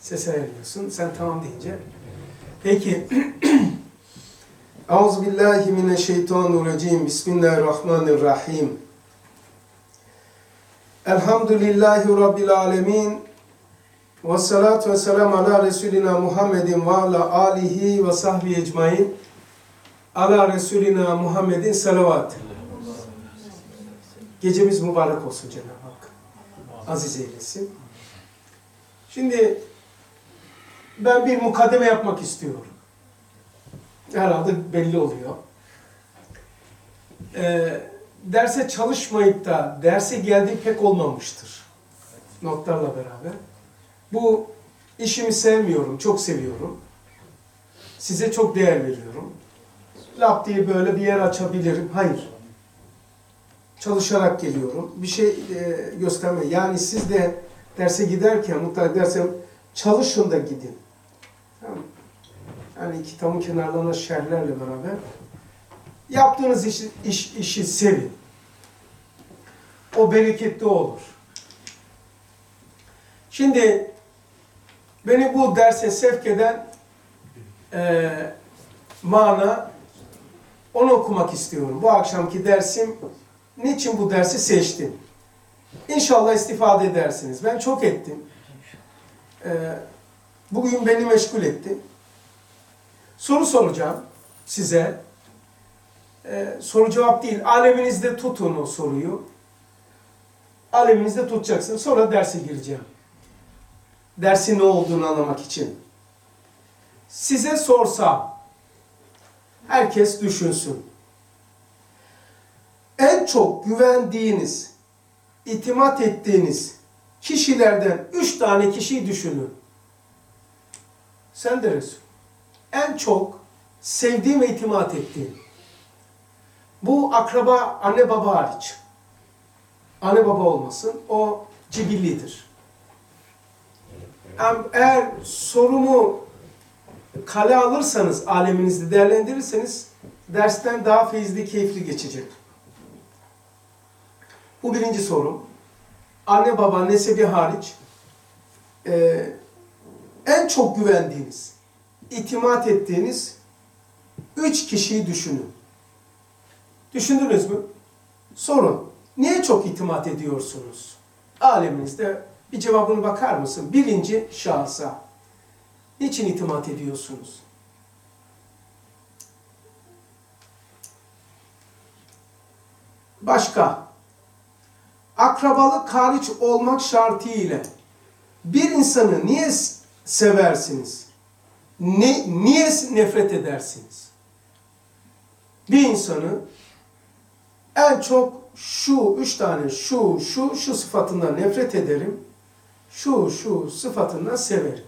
Sese veriyorsun. Sen tamam deyince. Peki. Euzubillahimineşşeytanirracim. Bismillahirrahmanirrahim. Elhamdülillahi Rabbil alemin. Ve salatu ve selamu ala Resulina Muhammedin ve ala alihi ve sahbihi ecmain. Ala Resulina Muhammedin salavat. Gecemiz mübarek olsun Cenab-ı Hak. Aziz eylesin. Şimdi ben bir mukaddeme yapmak istiyorum. Herhalde belli oluyor. Derse çalışmayıp da derse geldiği pek olmamıştır. Notlarla beraber. Bu işimi sevmiyorum, çok seviyorum. Size çok değer veriyorum. Lap diye böyle bir yer açabilirim. Hayır. Çalışarak geliyorum. Bir şey gösterme. Yani siz de derse giderken mutlaka derse çalışın da gidin. Tamam mı? Yani kitabın kenarlarına şerhlerle beraber yaptığınız işi sevin. O bereketli olur. Şimdi beni bu derse sevk eden mana, onu okumak istiyorum. Bu akşamki dersim, niçin bu dersi seçtim? İnşallah istifade edersiniz. Ben çok ettim. Bugün beni meşgul etti. Soru soracağım size. Soru cevap değil. Aleminizde tutun o soruyu. Aleminizde tutacaksın. Sonra derse gireceğim. Dersin ne olduğunu anlamak için. Size sorsam, herkes düşünsün. En çok güvendiğiniz, itimat ettiğiniz kişilerden 3 tane kişiyi düşünün. Sen de Resul. En çok sevdiğim ve itimat ettiğim. Bu akraba, anne baba hariç. Anne baba olmasın, o cibillidir. Eğer sorumu kale alırsanız, aleminizde değerlendirirseniz, dersten daha feyizli, keyifli geçecek. Bu birinci sorum. Anne baba, nesebi hariç, en çok güvendiğiniz, itimat ettiğiniz 3 kişiyi düşünün. Düşündünüz mü? Sorun. Niye çok itimat ediyorsunuz? Aleminizde bir cevabına bakar mısın? Birinci şahsa. Niçin itimat ediyorsunuz? Başka. Akrabalık hariç olmak şartıyla bir insanı niye seversiniz? Niye nefret edersiniz? Bir insanı en çok şu 3 tane şu sıfatından nefret ederim. Şu sıfatından severim.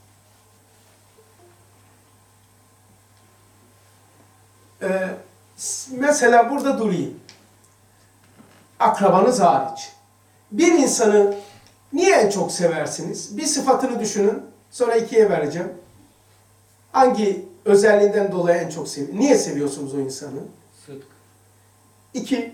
Mesela burada durayım. Akrabanız hariç. Bir insanı niye en çok seversiniz? Bir sıfatını düşünün. Sonra 2'ye vereceğim. Hangi özelliğinden dolayı en çok seviyorsunuz? Niye seviyorsunuz o insanı? Sıdk. 2.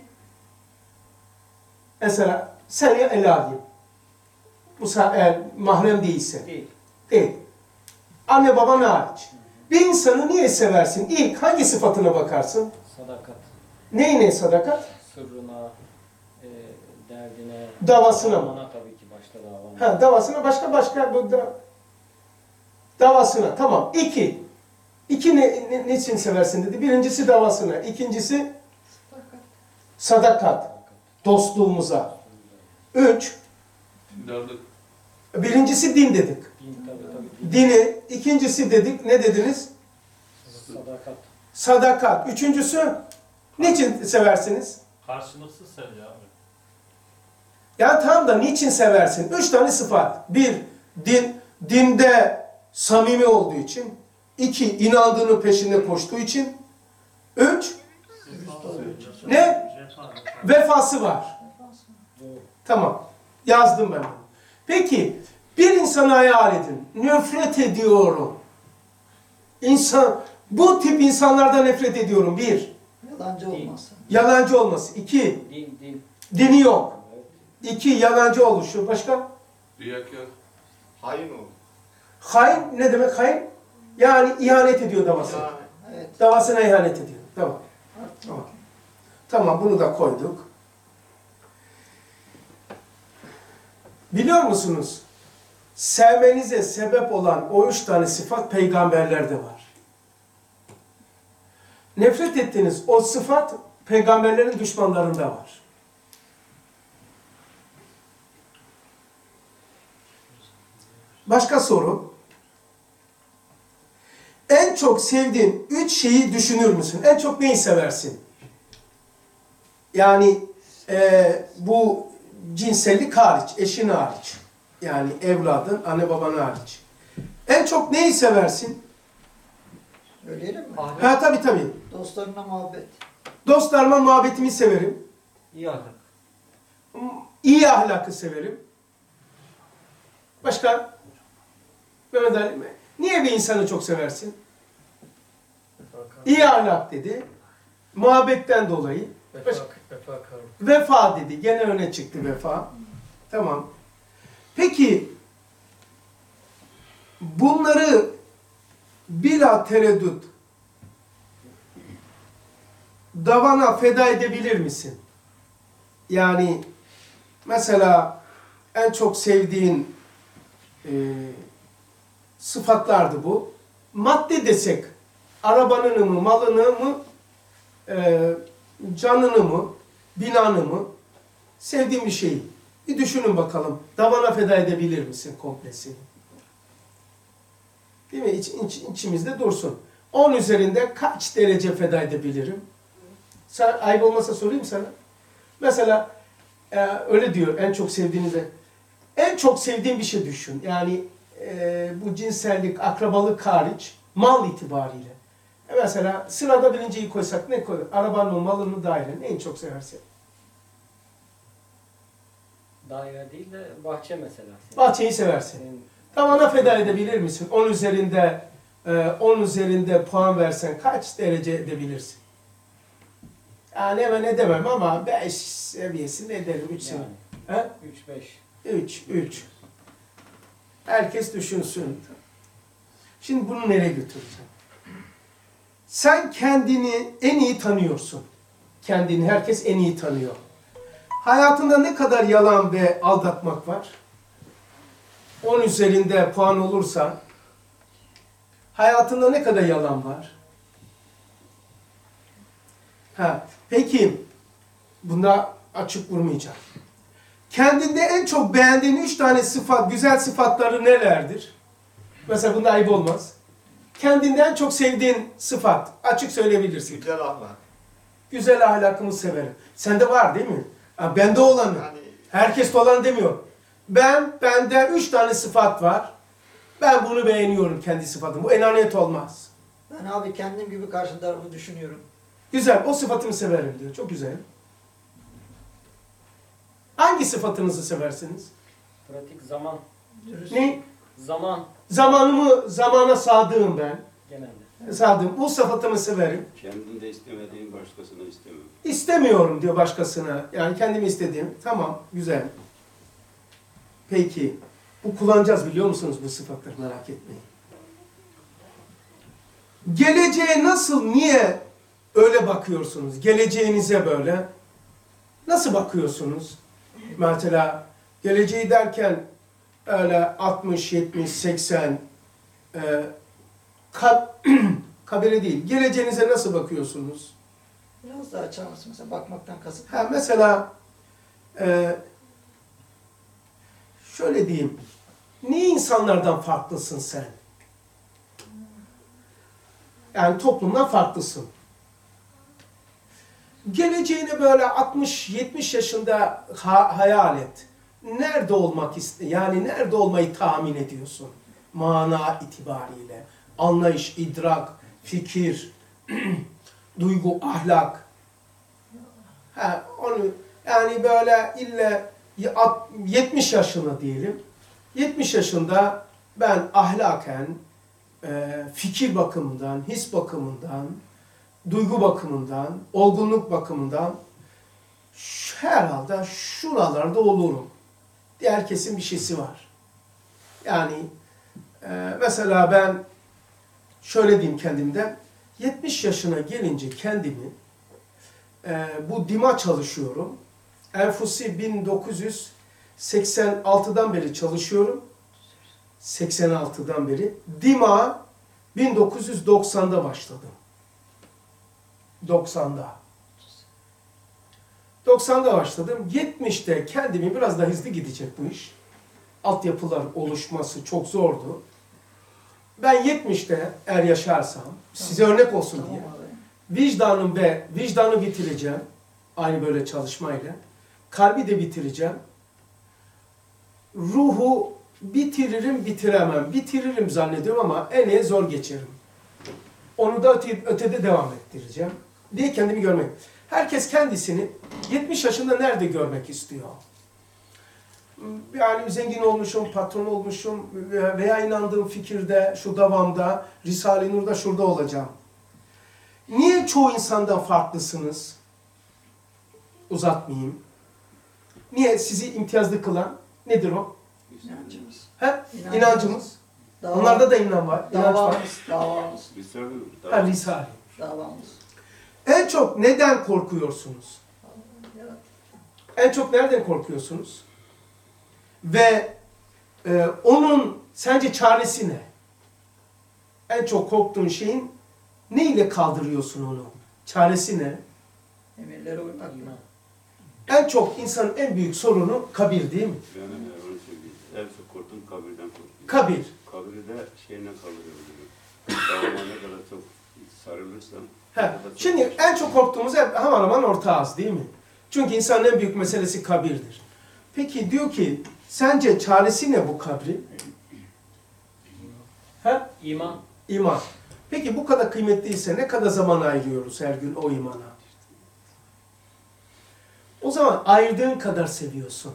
Mesela sen ya Ela'yım. Bu eğer mahrem değilse. Değil. Anne baban hariç. Bir insanı niye seversin? İlk hangi sıfatına bakarsın? Sadakat. Neyine sadakat? Sırrına, derdine, Davasına mı? davana tabii ki başta davana. Davasına başka davasına. Tamam. 2. Niçin seversin dedi. Birincisi davasına. İkincisi sadakat. Dostluğumuza. 3. Birincisi din dedik. Din tabii. Dini. İkincisi dedik. Ne dediniz? Sadakat. Sadakat. Üçüncüsü niçin seversiniz? Karşılıksız sevgi abi. Yani tam da niçin seversin? 3 tane sıfat. 1. Dinde samimi olduğu için. 2. İnandığının peşinde koştuğu için. 3. Ne? Vefası var. Tamam. Yazdım ben. Peki. Bir insanı hayal edin. Nefret ediyorum. Bu tip insanlardan nefret ediyorum. 1. Yalancı olması. Yalancı olması. 2. Din. Dini yok. Evet. 2. Yalancı oluşu. Başka? Riyakâr. Hain ol. Hain ne demek hain? Yani ihanet ediyor davasına. Evet. Davasına ihanet ediyor. Tamam. Tamam. Tamam, bunu da koyduk. Biliyor musunuz? Sevmenize sebep olan o 3 tane sıfat peygamberlerde var. Nefret ettiğiniz o sıfat peygamberlerin düşmanlarında var. Başka soru. En çok sevdiğin 3 şeyi düşünür müsün? En çok neyi seversin? Yani bu cinsellik hariç, eşin hariç. Yani evladın, anne baban hariç. En çok neyi seversin? Söyleyelim mi? Ha tabii. Dostlarına muhabbet. Dostlarıma muhabbetimi severim. İyi ahlak. İyi ahlakı severim. Başka? Mehmet Ali mi? Niye bir insanı çok seversin? İyi ahlak dedi. Muhabbetten dolayı. Vefa dedi. Gene öne çıktı vefa. Tamam. Peki bunları bila tereddüt davana feda edebilir misin? Yani mesela en çok sevdiğin sıfatlardı bu. Madde desek arabanını mı, malını mı, canını mı, binanı mı, sevdiğin bir şeyi. Bir düşünün bakalım. Davana feda edebilir misin komplesini? Değil mi? İçimizde dursun. 10 üzerinde kaç derece feda edebilirim? Sen, ayıp olmasa sorayım sana. Mesela öyle diyor en çok sevdiğinizde. En çok sevdiğin bir şey düşün. Yani bu cinsellik, akrabalık hariç mal itibariyle. Mesela sırada birinciyi koysak ne koyar? Arabanın mı, malın mı, dairenin en çok seversin. Daire değil de bahçe mesela. Bahçeyi seversin. Tavana feda edebilir misin? 10 üzerinde puan versen kaç derece edebilirsin? Yani hemen edemem ama 5 seviyesinde ederim. 3 Yani. He? 3-5. 3. Herkes düşünsün. Şimdi bunu nereye götüreceğim? Sen kendini en iyi tanıyorsun. Kendini herkes en iyi tanıyor. Hayatında ne kadar yalan ve aldatmak var? 10 üzerinde puan olursa hayatında ne kadar yalan var? Peki bunda açık vurmayacağım. Kendinde en çok beğendiğin 3 tane sıfat, güzel sıfatları nelerdir? Mesela bunda ayıp olmaz. Kendinde en çok sevdiğin sıfat, açık söyleyebilirsin. Güzel ahlak. Güzel ahlakımı severim. Sende var değil mi? Bende olanı. Yani Herkes olan demiyor. Bende 3 tane sıfat var. Ben bunu beğeniyorum, kendi sıfatım. Bu enaniyet olmaz. Ben abi kendim gibi karşı tarafı düşünüyorum. Güzel, o sıfatımı severim diyor. Çok güzel. Hangi sıfatınızı seversiniz? Pratik zaman. Dürüst. Ne? Zaman Zamana sadığım ben. genelde. Sadığım. Bu sıfatımı severim. Kendinde istemediğin başkasına istemem. İstemiyorum diyor başkasına. Yani kendimi istediğim. Tamam, güzel. Peki, bu kullanacağız biliyor musunuz bu sıfatları, merak etmeyin. Geleceğe nasıl, niye öyle bakıyorsunuz? Geleceğinize böyle. Nasıl bakıyorsunuz? Mesela geleceği derken öyle 60, 70, 80 kabire değil. Geleceğinize nasıl bakıyorsunuz? Biraz daha açar mısın? Mesela bakmaktan kasıt. Mesela şöyle diyeyim. Niye insanlardan farklısın sen? Yani toplumdan farklısın. Geleceğini böyle 60-70 yaşında hayal et. Nerede olmak yani nerede olmayı tahmin ediyorsun? Mana itibariyle. Anlayış, idrak, fikir, duygu, ahlak. Onu yani böyle illa 70 yaşında diyelim. 70 yaşında ben ahlaken, fikir bakımından, his bakımından, duygu bakımından, olgunluk bakımından herhalde şuralarda olurum. Herkesin bir şeysi var. Yani Mesela ben şöyle diyeyim kendimden, 70 yaşına gelince kendimi bu dima çalışıyorum. Enfusi 1986'dan beri çalışıyorum. 86'dan beri. Dima 1990'da başladım. 90'da başladım. 70'te kendimi biraz daha hızlı gidecek bu iş. Altyapılar oluşması çok zordu. Ben 70'te eğer yaşarsam, size örnek olsun Tamam diye, abi. vicdanı bitireceğim. Aynı böyle çalışmayla. Kalbi de bitireceğim. Ruhu bitiririm, bitiremem. Bitiririm zannediyorum ama en iyi zor geçerim. Onu da ötede devam ettireceğim diye kendimi görmek. Herkes kendisini 70 yaşında nerede görmek istiyor? Yani zengin olmuşum, patron olmuşum veya inandığım fikirde, şu davamda, Risale-i Nur'da şurada olacağım. Niye çoğu insandan farklısınız? Uzatmayayım. Niye sizi imtiyazlı kılan? Nedir o? İnancımız. He? İnancımız. Onlarda da inan var. İnanç var. Davamız. Risale mi? Ha, Risale. Davamız. En çok neden korkuyorsunuz? Evet. En çok nereden korkuyorsunuz? Ve onun sence çaresi ne? En çok korktuğun şeyin ne ile kaldırıyorsun onu? Çaresi ne? Emirlere uymak. İman. En çok insanın en büyük sorunu kabir değil mi? Yani onu söyleyeyim. En çok korktum kabirden korktum. Kabir. Kabiri de şeyle kaldırıyorum. Davama ne kadar çok sarılırsam. He. Şimdi en çok korktuğumuz hep hemen hemen ortağız değil mi? Çünkü insanın en büyük meselesi kabirdir. Peki diyor ki sence çaresi ne bu kabrin? He? İman. İman. Peki bu kadar kıymetliyse ne kadar zaman ayırıyoruz her gün o imana? O zaman ayırdığın kadar seviyorsun.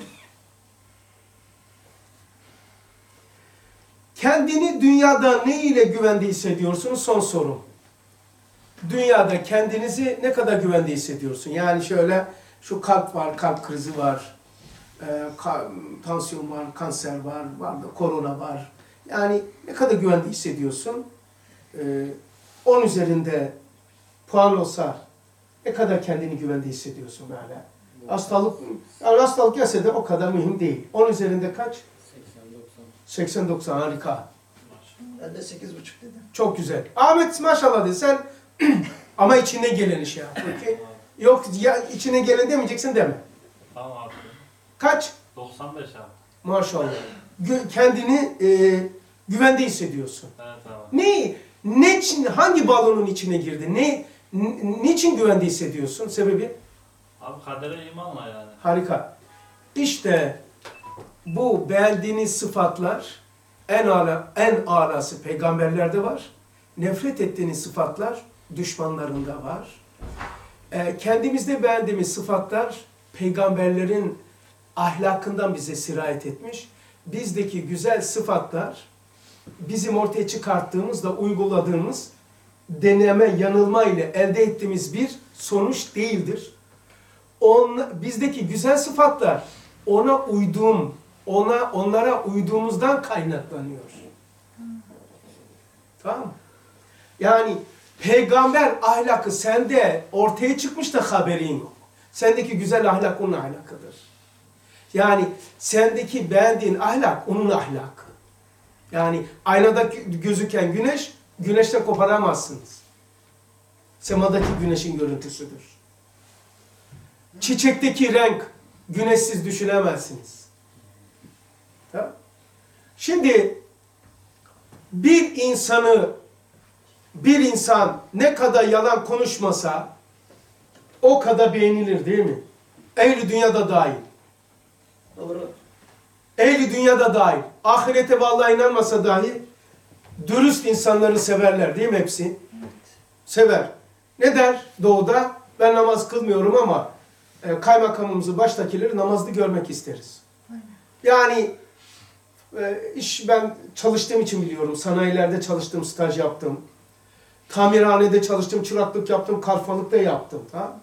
Kendini dünyada ne ile güvende hissediyorsunuz? Son sorum. Dünyada kendinizi ne kadar güvende hissediyorsun? Yani şöyle şu kalp var, kalp krizi var, tansiyon var, kanser var, korona var. Yani ne kadar güvende hissediyorsun? 10 üzerinde puan olsa ne kadar kendini güvende hissediyorsun böyle? Hastalık gelse de o kadar mühim değil. 10 üzerinde kaç? 80-90 harika. Ben de 8,5 dedim. Çok güzel. Ahmet maşallah de sen ama içine geleni şey yap. Okay? Yok ya içine gelen demeyeceksin deme. Tamam abi. Kaç? 95 abi. Maşallah. Kendini güvende hissediyorsun. Evet abi. Ne için, hangi balonun içine girdi? Niçin güvende hissediyorsun? Sebebi? Abi kadere imanla yani. Harika. İşte bu beğendiğiniz sıfatlar en alası peygamberlerde var. Nefret ettiğiniz sıfatlar düşmanlarında var. Kendimizde beğendiğimiz sıfatlar peygamberlerin ahlakından bize sirayet etmiş. Bizdeki güzel sıfatlar bizim ortaya çıkarttığımızda uyguladığımız deneme, yanılma ile elde ettiğimiz bir sonuç değildir. Bizdeki güzel sıfatlar onlara uyduğumuzdan kaynaklanıyor. Tamam mı? Yani peygamber ahlakı sende ortaya çıkmış da haberin yok. Sendeki güzel ahlak onun ahlakıdır. Yani sendeki beğendiğin ahlak onun ahlakı. Yani aynada gözüken güneşten koparamazsınız. Semadaki güneşin görüntüsüdür. Çiçekteki renk güneşsiz düşünemezsiniz. Tamam? Şimdi bir insan ne kadar yalan konuşmasa o kadar beğenilir değil mi? Ehli dünyada dahil. Doğru. Ehli dünyada dahil. Ahirete vallahi inanmasa dahi dürüst insanları severler değil mi hepsi? Evet. Sever. Ne der doğuda? Ben namaz kılmıyorum ama kaymakamımızı baştakileri namazlı görmek isteriz. Aynen. Yani ben çalıştığım için biliyorum. Sanayilerde çalıştım, staj yaptım. Tamirhanede çalıştım, çıraklık yaptım, kalfalık da yaptım. Tamam?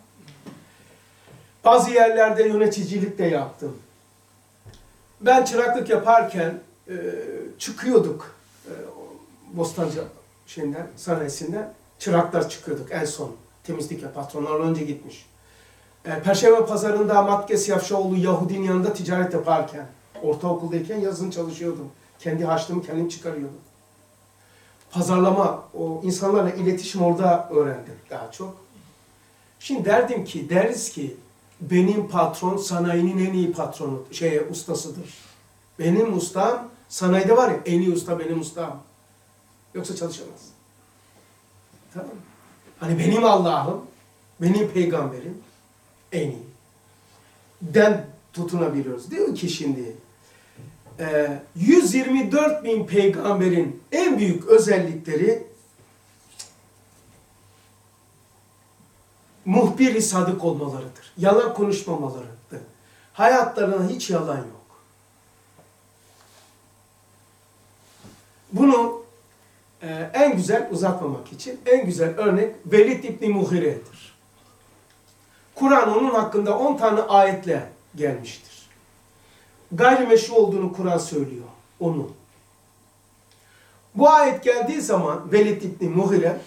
Bazı yerlerde yöneticilik de yaptım. Ben çıraklık yaparken çıkıyorduk Bostancı sanayisinden. Çıraklar çıkıyorduk en son. Temizlik ya, patronlar önce gitmiş. Perşembe pazarında Matkes Yavşaoğlu Yahudinin yanında ticaret yaparken, ortaokuldayken yazın çalışıyordum. Kendi harçlığımı kendim çıkarıyordum. Pazarlama, o insanlarla iletişim orada öğrendim daha çok. Şimdi deriz ki benim patron sanayinin en iyi patronu, ustasıdır. Benim ustam, sanayide var ya en iyi usta benim ustam. Yoksa çalışamaz. Tamam mı? Hani benim Allah'ım, benim peygamberim en iyi. Den tutunabiliyoruz. Diyor ki şimdi 124 bin peygamberin en büyük özellikleri muhbir-i sadık olmalarıdır. Yalan konuşmamalarıdır. Hayatlarına hiç yalan yok. Bunu en güzel uzatmamak için en güzel örnek Velid İbni Muhire'dir. Kur'an onun hakkında 10 tane ayetle gelmiştir. Gayrimeşru olduğunu Kur'an söylüyor. Onu. Bu ayet geldiği zaman Velid İbni Muhire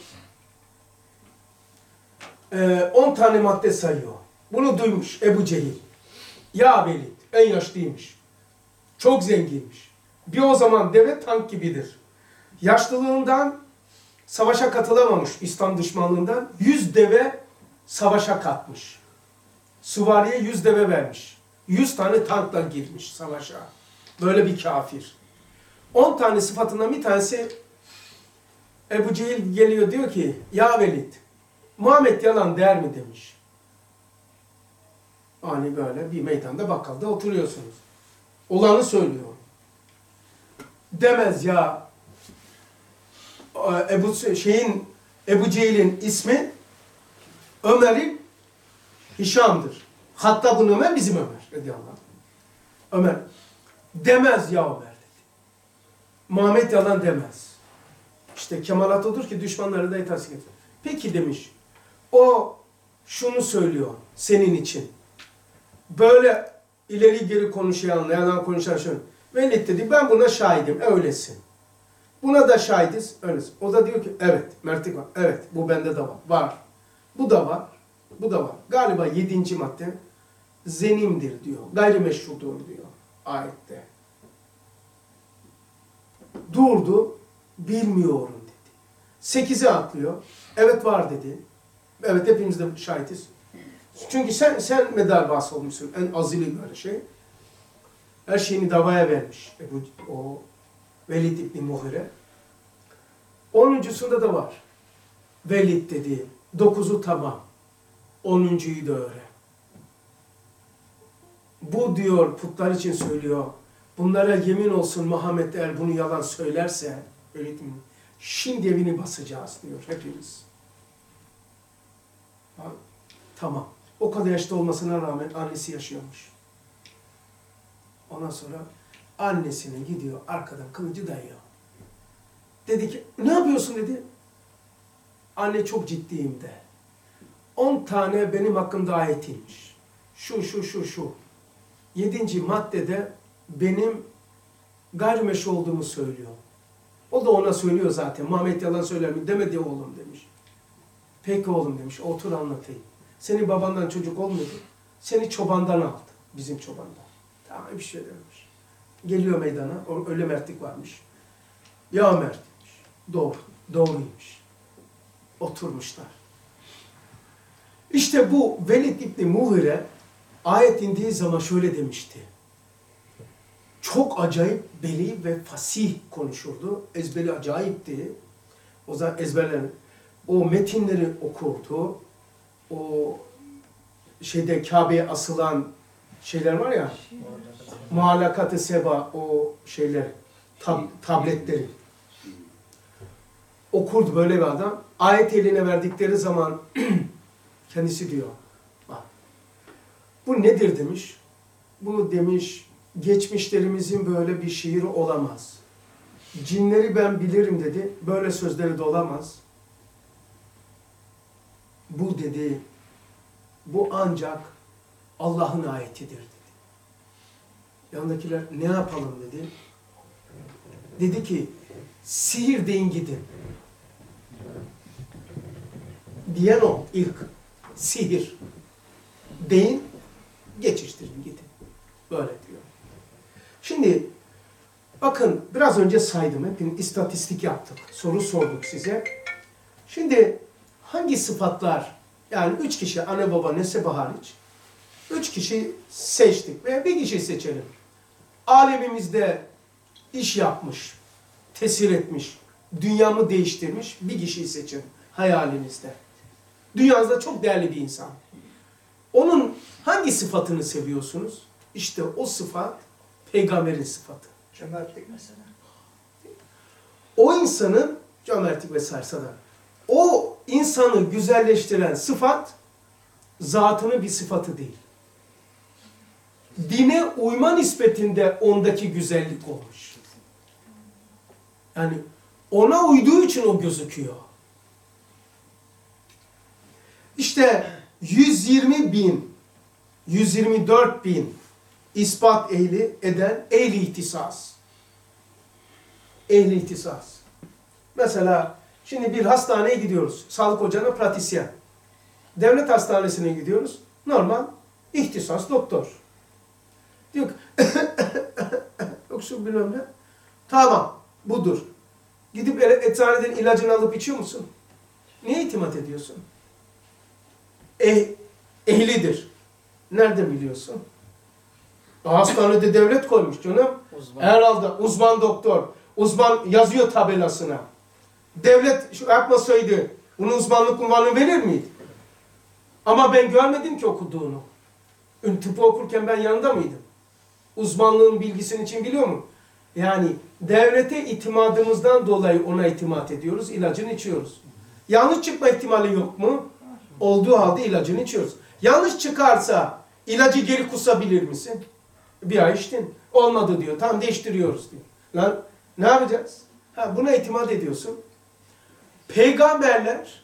10 tane madde sayıyor. Bunu duymuş Ebu Cehil. Ya Velid, en yaşlıymış. Çok zenginmiş. Bir o zaman deve tank gibidir. Yaşlılığından savaşa katılamamış, İslam düşmanlığından 100 deve savaşa katmış. Süvariye 100 deve vermiş. 100 tane tankla girmiş savaşa. Böyle bir kafir. 10 tane sıfatından bir tanesi Ebu Cehil geliyor diyor ki ya Velid, Muhammed yalan der mi demiş. Hani böyle bir meydanda bakkalda oturuyorsunuz. Olanı söylüyor. Demez ya Ebu Cehil'in ismi Ömer'in Hişam'dır. Hattab'ın Ömer bizim Ömer radıyallahu anh. Ömer demez ya Ömer dedi. Muhammed yalan demez. İşte kemalat odur ki düşmanları da itaat ediyor. Peki demiş. O şunu söylüyor senin için. Böyle ileri geri konuşan, yalan konuşan şunu. Velid dedi ben buna şahidim öylesin. Buna da şahidiz öylesin. O da diyor ki evet mertlik var. Evet bu bende de var. Var. Bu da var. Bu da var. Galiba 7. madde zenimdir diyor. Gayrimeşrudur diyor ayette. Durdu. Bilmiyorum dedi. 8'e atlıyor. Evet var dedi. Evet hepimiz de şahitiz. Çünkü sen medar bahsi olmuşsun. En azili böyle şey. Her şeyini davaya vermiş. O Velid İbni Muhire. 10.sunda da var. Velid dedi. 9'u tamam. 10.'yu da öğren. Bu diyor putlar için söylüyor. Bunlara yemin olsun Muhammed eğer bunu yalan söylerse Velid mi? Şimdi evini basacağız diyor hepimiz. Ha, tamam. O kadar yaşta olmasına rağmen annesi yaşıyormuş. Ondan sonra annesine gidiyor arkadan kılıcı dayıyor. Dedi ki ne yapıyorsun dedi. Anne çok ciddiyim de. 10 tane benim hakkımda ayet inmiş. Şu. 7. maddede benim gayrimeşru olduğumu söylüyor. O da ona söylüyor zaten. Muhammed yalan söyler mi? Demedi oğlum demiş. Peki oğlum demiş. Otur anlatayım. Senin babandan çocuk olmuyordu. Seni çobandan aldı. Bizim çobandan. Tamam bir şey demiş. Geliyor meydana. Öyle mertlik varmış. Ya Mert demiş. Doğruymuş. Oturmuşlar. İşte bu Velid İbni Muhire ayet indiği zaman şöyle demişti. Çok acayip beli ve fasih konuşurdu. Ezberi acayipti. O zaman ezberler. O metinleri okurdu. O Kabe'ye asılan şeyler var ya. Muallakat-ı Seba o şeyler. Tabletleri. Okurdu böyle bir adam. Ayet eline verdikleri zaman kendisi diyor. Bak. Bu nedir demiş. Bu demiş geçmişlerimizin böyle bir şiiri olamaz. Cinleri ben bilirim dedi. Böyle sözleri de olamaz. Bu dedi. Bu ancak Allah'ın ayetidir dedi. Yanındakiler ne yapalım dedi. Dedi ki sihir deyin gidin. Diyen o ilk. Sihir deyin, geçiştirin gidin. Böyle diyor. Şimdi bakın biraz önce saydım. Hepimiz istatistik yaptık. Soru sorduk size. Şimdi hangi sıfatlar, yani 3 kişi anne baba nesebe hariç 3 kişi seçtik veya bir kişi seçelim. Alemimizde iş yapmış, tesir etmiş, dünyamı değiştirmiş bir kişiyi seçin hayalinizde. Dünyanızda çok değerli bir insan. Onun hangi sıfatını seviyorsunuz? İşte o sıfat peygamberin sıfatı. Cömertlik mesela. O insanın cömertlik vesaire da. O insanı güzelleştiren sıfat zatının bir sıfatı değil. Dine uyma nispetinde ondaki güzellik olmuş. Yani ona uyduğu için o gözüküyor. İşte 120 bin, 124 bin ispat ehli eden ehli ihtisas. Ehli ihtisas. Mesela şimdi bir hastaneye gidiyoruz. Sağlık ocağına pratisyen. Devlet hastanesine gidiyoruz. Normal ihtisas doktor. Diyor ki yok şu bilmem ne. Tamam budur. Gidip eczaneden ilacını alıp içiyor musun? Niye itimat ediyorsun? Ehlidir. Nereden biliyorsun? Hastanede devlet koymuş canım. Uzman. Herhalde uzman doktor. Uzman yazıyor tabelasına. Devlet şu yapmasaydı bunun uzmanlık unvanını verir miydi? Ama ben görmedim ki okuduğunu. Tıpı okurken ben yanında mıydım? Uzmanlığın bilgisini için biliyor mu? Yani devlete itimadımızdan dolayı ona itimat ediyoruz, ilacını içiyoruz. Yanlış çıkma ihtimali yok mu? Olduğu halde ilacını içiyoruz. Yanlış çıkarsa ilacı geri kusabilir misin? Bir ay içtin. Olmadı diyor. Tamam değiştiriyoruz diyor. Lan ne yapacağız? Ha, buna itimat ediyorsun. Peygamberler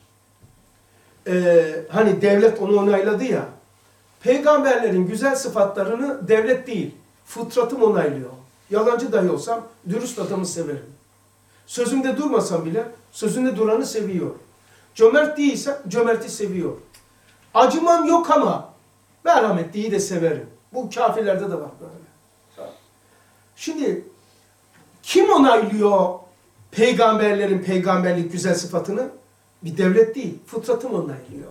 hani devlet onu onayladı ya. Peygamberlerin güzel sıfatlarını devlet değil, fıtratım onaylıyor. Yalancı dahi olsam dürüst adamı severim. Sözümde durmasam bile sözünde duranı seviyor. Cömert değilsem cömerti seviyor. Acımam yok ama merhametliyi de severim. Bu kafirlerde de var böyle. Şimdi kim onaylıyor peygamberlerin peygamberlik güzel sıfatını? Bir devlet değil, fıtratım onaylıyor.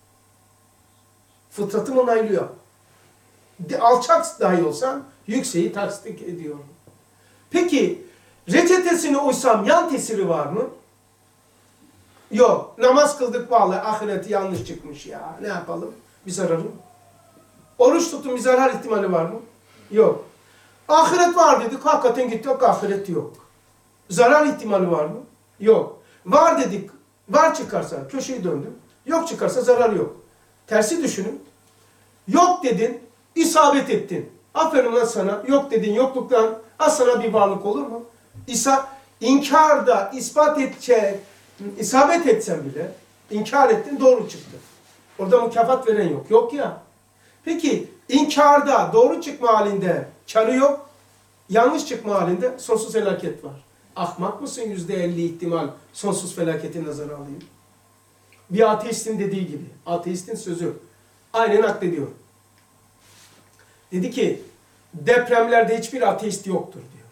Fıtratım onaylıyor. Alçak dahi olsam yükseği tasdik ediyorum. Peki reçetesine uysam yan tesiri var mı? Yok. Namaz kıldık vallahi ahireti yanlış çıkmış ya. Ne yapalım? Bir zararı. Oruç tutun bir zarar ihtimali var mı? Yok. Ahiret var dedik. Hakikaten gittik ahiret yok. Zarar ihtimali var mı? Yok. Var dedik. Var çıkarsa köşeyi döndüm. Yok çıkarsa zarar yok. Tersi düşünün. Yok dedin. İsabet ettin. Aferin lan sana. Yok dedin. Yokluktan az sana bir varlık olur mu? İnkarda isabet etsen bile inkar ettin doğru çıktı. Orada mükafat veren yok. Yok ya. Peki inkarda doğru çıkma halinde karı yok. Yanlış çıkma halinde sonsuz felaket var. Ahmak mısın %50 ihtimal sonsuz felaketi nazara alayım? Bir ateistin dediği gibi. Ateistin sözü. Aynen naklediyor. Dedi ki depremlerde hiçbir ateist yoktur diyor.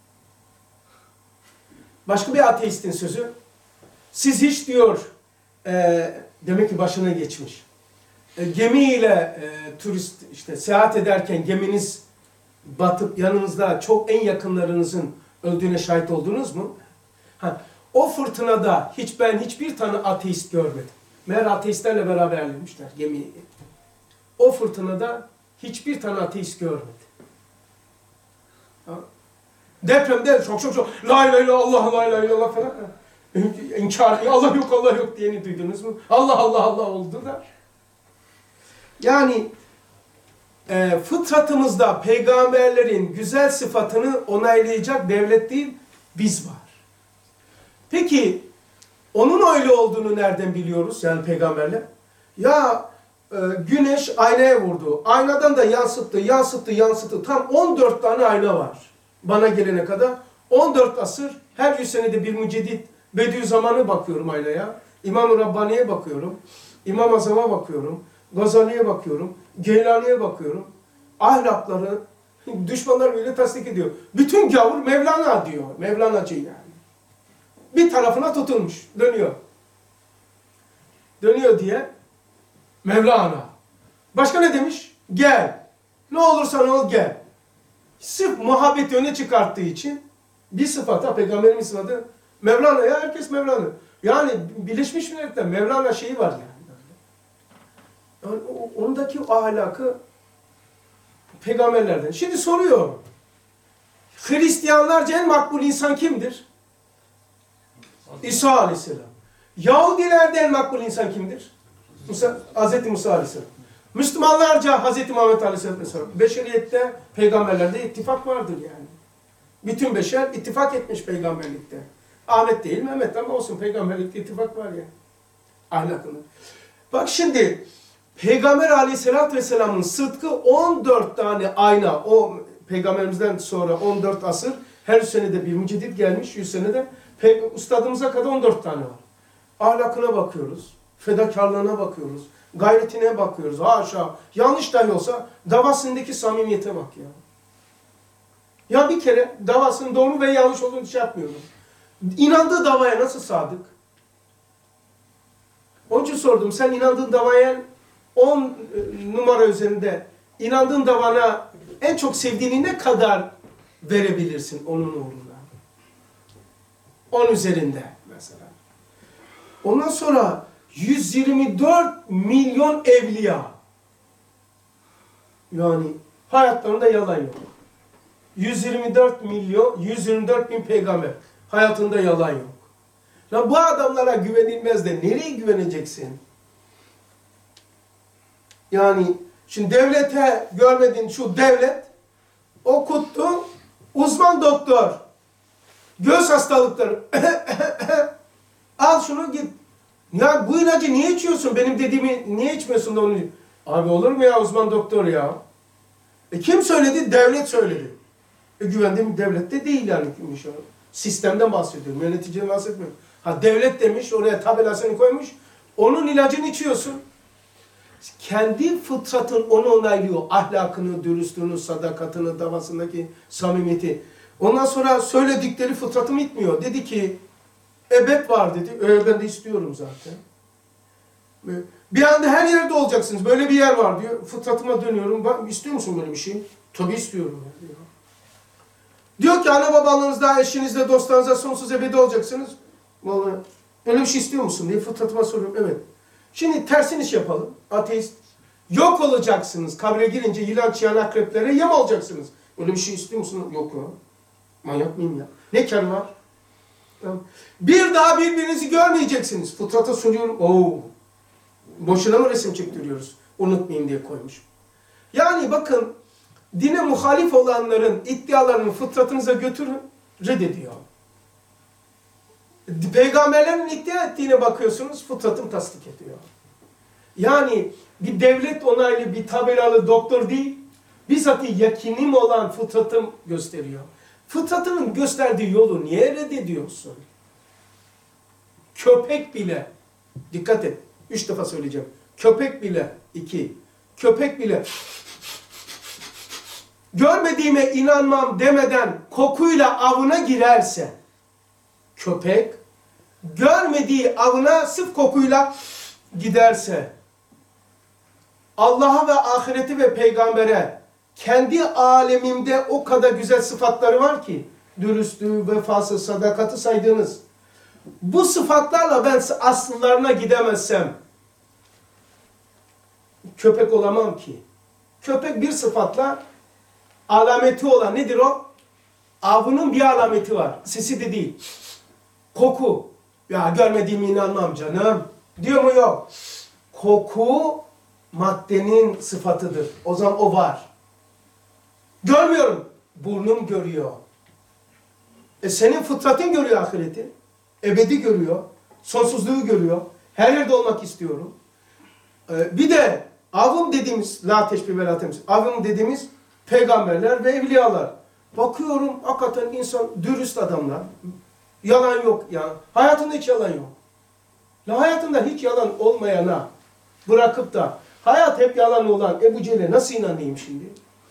Başka bir ateistin sözü. Siz hiç diyor demek ki başına geçmiş. Gemiyle turist işte seyahat ederken geminiz batıp yanınızda çok en yakınlarınızın öldüğüne şahit oldunuz mu? O fırtınada ben hiçbir tane ateist görmedim. Meğer ateistlerle beraberlemişler gemiyi. O fırtınada hiçbir tane ateist görmedi. Depremde çok la ilahe illallah la ilahe illallah falan. İnkar Allah yok diyeni duydunuz mu? Allah oldu da. Yani fıtratımızda peygamberlerin güzel sıfatını onaylayacak devlet değil, biz var. Peki onun öyle olduğunu nereden biliyoruz yani peygamberler? Ya güneş aynaya vurdu. Aynadan da yansıttı. Tam 14 tane ayna var. Bana gelene kadar 14 asır, her 100 senede bir müceddit Bediüzzaman'a bakıyorum aynaya. İmam-ı Rabbani'ye bakıyorum. İmam-ı Azam'a bakıyorum. Gazali'ye bakıyorum. Geylani'ye bakıyorum. Ahlakları, düşmanlar bile tasdik ediyor. Bütün gavur Mevlana diyor. Mevlanacı yani. Bir tarafına tutulmuş. Dönüyor. Dönüyor diye Mevlana. Başka ne demiş? Gel. Ne olursan ol gel. Sırf muhabbeti öne çıkarttığı için bir sıfata, Peygamberimiz sıfatı Mevlana, ya herkes Mevlana. Yani Birleşmiş Milletler Mevlana şeyi var yani. Yani ondaki o ahlakı peygamberlerden. Şimdi soruyor. Hristiyanlarca en makbul insan kimdir? İsa Aleyhisselam. Yahudilerde en makbul insan kimdir? Hz. Musa Aleyhisselam. Müslümanlarca Hz. Muhammed Aleyhisselam. Beşeriyette peygamberlerde ittifak vardır yani. Bütün beşer ittifak etmiş peygamberlikte. Ahmet değil Mehmet ama olsun, peygamberlikte ittifak var ya. Ahlakını. Bak şimdi Peygamber Aleyhisselatü Vesselam'ın sıdkı 14 tane ayna, o peygamberimizden sonra 14 asır, her senede bir müceddit gelmiş, 100 senede ustadımıza kadar 14 tane var. Ahlakına bakıyoruz, fedakarlığına bakıyoruz, gayretine bakıyoruz. Haşa, yanlış dahi olsa davasındaki samimiyete bak ya. Ya bir kere davasının doğru ve yanlış olduğunu şey yapmıyorum. İnandığı davaya nasıl sadık? Onun için sordum, sen inandığın davaya 10 numara üzerinde inandığın davana en çok sevdiğini ne kadar verebilirsin onun uğruna? 10 üzerinde mesela. Ondan sonra 124 milyon evliya. Yani hayatlarında yalan yok. 124 milyon, 124 bin peygamber. Hayatında yalan yok. Ya bu adamlara güvenilmez de nereye güveneceksin? Yani şimdi devlete görmediğin şu devlet okuttu, uzman doktor, göz hastalıkları, al şunu git. Ya bu ilacı niye içiyorsun? Benim dediğimi niye içmiyorsun da onu? Abi olur mu ya uzman doktor ya? Kim söyledi? Devlet söyledi. Güvendiğim devlette değil yani. Sistemden bahsediyorum, yöneticiden bahsetmiyorum. Ha devlet demiş, oraya tabelasını koymuş, onun ilacını içiyorsun. Kendi fıtratın onu onaylıyor. Ahlakını, dürüstlüğünü, sadakatini, davasındaki samimiyeti. Ondan sonra söyledikleri fıtratımı itmiyor. Dedi ki, ebed var dedi. Ben de istiyorum zaten. Bir anda her yerde olacaksınız. Böyle bir yer var diyor. Fıtratıma dönüyorum. İstiyor musun böyle bir şey? Tabii istiyorum. Diyor. Diyor ki ana babanızda, eşinizle, dostlarınızla sonsuz ebedi olacaksınız. Vallahi böyle bir şey istiyor musun diye fıtratıma soruyorum. Evet. Şimdi tersini iş yapalım. Ateist. Yok olacaksınız. Kabre girince yılan, çıyan, akreplere yem olacaksınız. Öyle bir şey istiyor musun? Yok ya. Manyak mıyım ya? Ne kar var? Bir daha birbirinizi görmeyeceksiniz. Fıtrata soruyorum. Oo. Boşuna mı resim çektiriyoruz? Unutmayın diye koymuş. Yani bakın dine muhalif olanların iddialarını fıtratınıza götürün. Reddediyor. Peygamberlerin iddia ettiğine bakıyorsunuz, fıtratım tasdik ediyor. Yani bir devlet onaylı, bir tabelalı doktor değil, bizzat yakinim olan fıtratım gösteriyor. Fıtratının gösterdiği yolu niye reddediyorsun? Köpek bile, dikkat et, 3 defa söyleyeceğim. Köpek bile, 2, köpek bile, görmediğime inanmam demeden kokuyla avına girerse, köpek, görmediği avına sırf kokuyla giderse, Allah'a ve ahireti ve peygambere kendi alemimde o kadar güzel sıfatları var ki, dürüstlüğü, vefası, sadakati saydığınız, bu sıfatlarla ben asıllarına gidemezsem, köpek olamam ki. Köpek bir sıfatla alameti olan nedir o? Avının bir alameti var. Sesi de değil. Koku. Ya görmediğime inanmam canım. Diyor mu? Yok. Koku maddenin sıfatıdır. O zaman o var. Görmüyorum. Burnum görüyor. Senin fıtratın görüyor ahireti. Ebedi görüyor. Sonsuzluğu görüyor. Her yerde olmak istiyorum. Bir de avım dediğimiz, la teşbih ve la temsil, avım dediğimiz peygamberler ve evliyalar. Bakıyorum hakikaten insan dürüst adamlar. Yalan yok ya. Hayatında hiç yalan yok. Ya hayatında hiç yalan olmayana bırakıp da hayat hep yalan olan Ebu Cehil'e nasıl inanayım şimdi?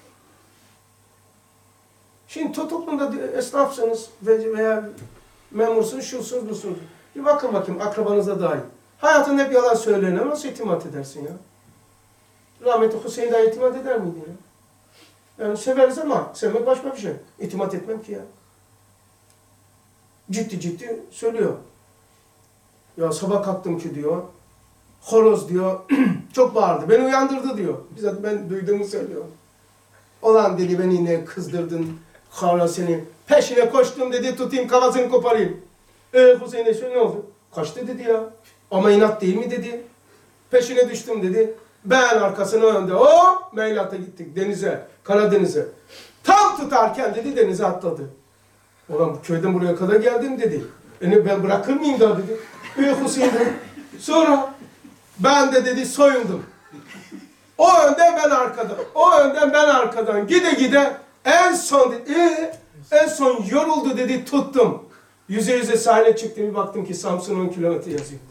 Şimdi toplumda esnafsınız veya memursunuz, şusunuz, busunuz. Bir bakın bakayım akrabanıza dair. Hayatında hep yalan söyleyene nasıl itimat edersin ya? Rahmetli Hüseyin Dayı itimat eder miydi ya? Yani severiz ama sevmek başka bir şey. İtimat etmem ki ya. Ciddi ciddi söylüyor. Ya sabah kalktım ki diyor, horoz diyor, çok bağırdı, beni uyandırdı diyor. Bizzat ben duyduğumu söylüyor. Olan dedi beni yine kızdırdın, horoz seni. Peşine koştum dedi, tutayım kafasını koparayım. Hüseyin'e şöyle ne oldu? Kaçtı dedi ya. Ama inat değil mi dedi. Peşine düştüm dedi. Ben arkasına önde. Hop Meylat'a gittik denize, Karadeniz'e. Tam tutarken dedi denize atladı. Ulan köyden buraya kadar geldim dedi. Ben bırakır mıyım da dedi. Hüseyin dedi. Sonra ben de dedi soyundum. O önden ben arkadan. O önden ben arkadan. Gide gide en son dedi. En son yoruldu dedi tuttum. Yüze yüze sahile çıktım bir baktım ki Samsun 10 kilometre yazıyor.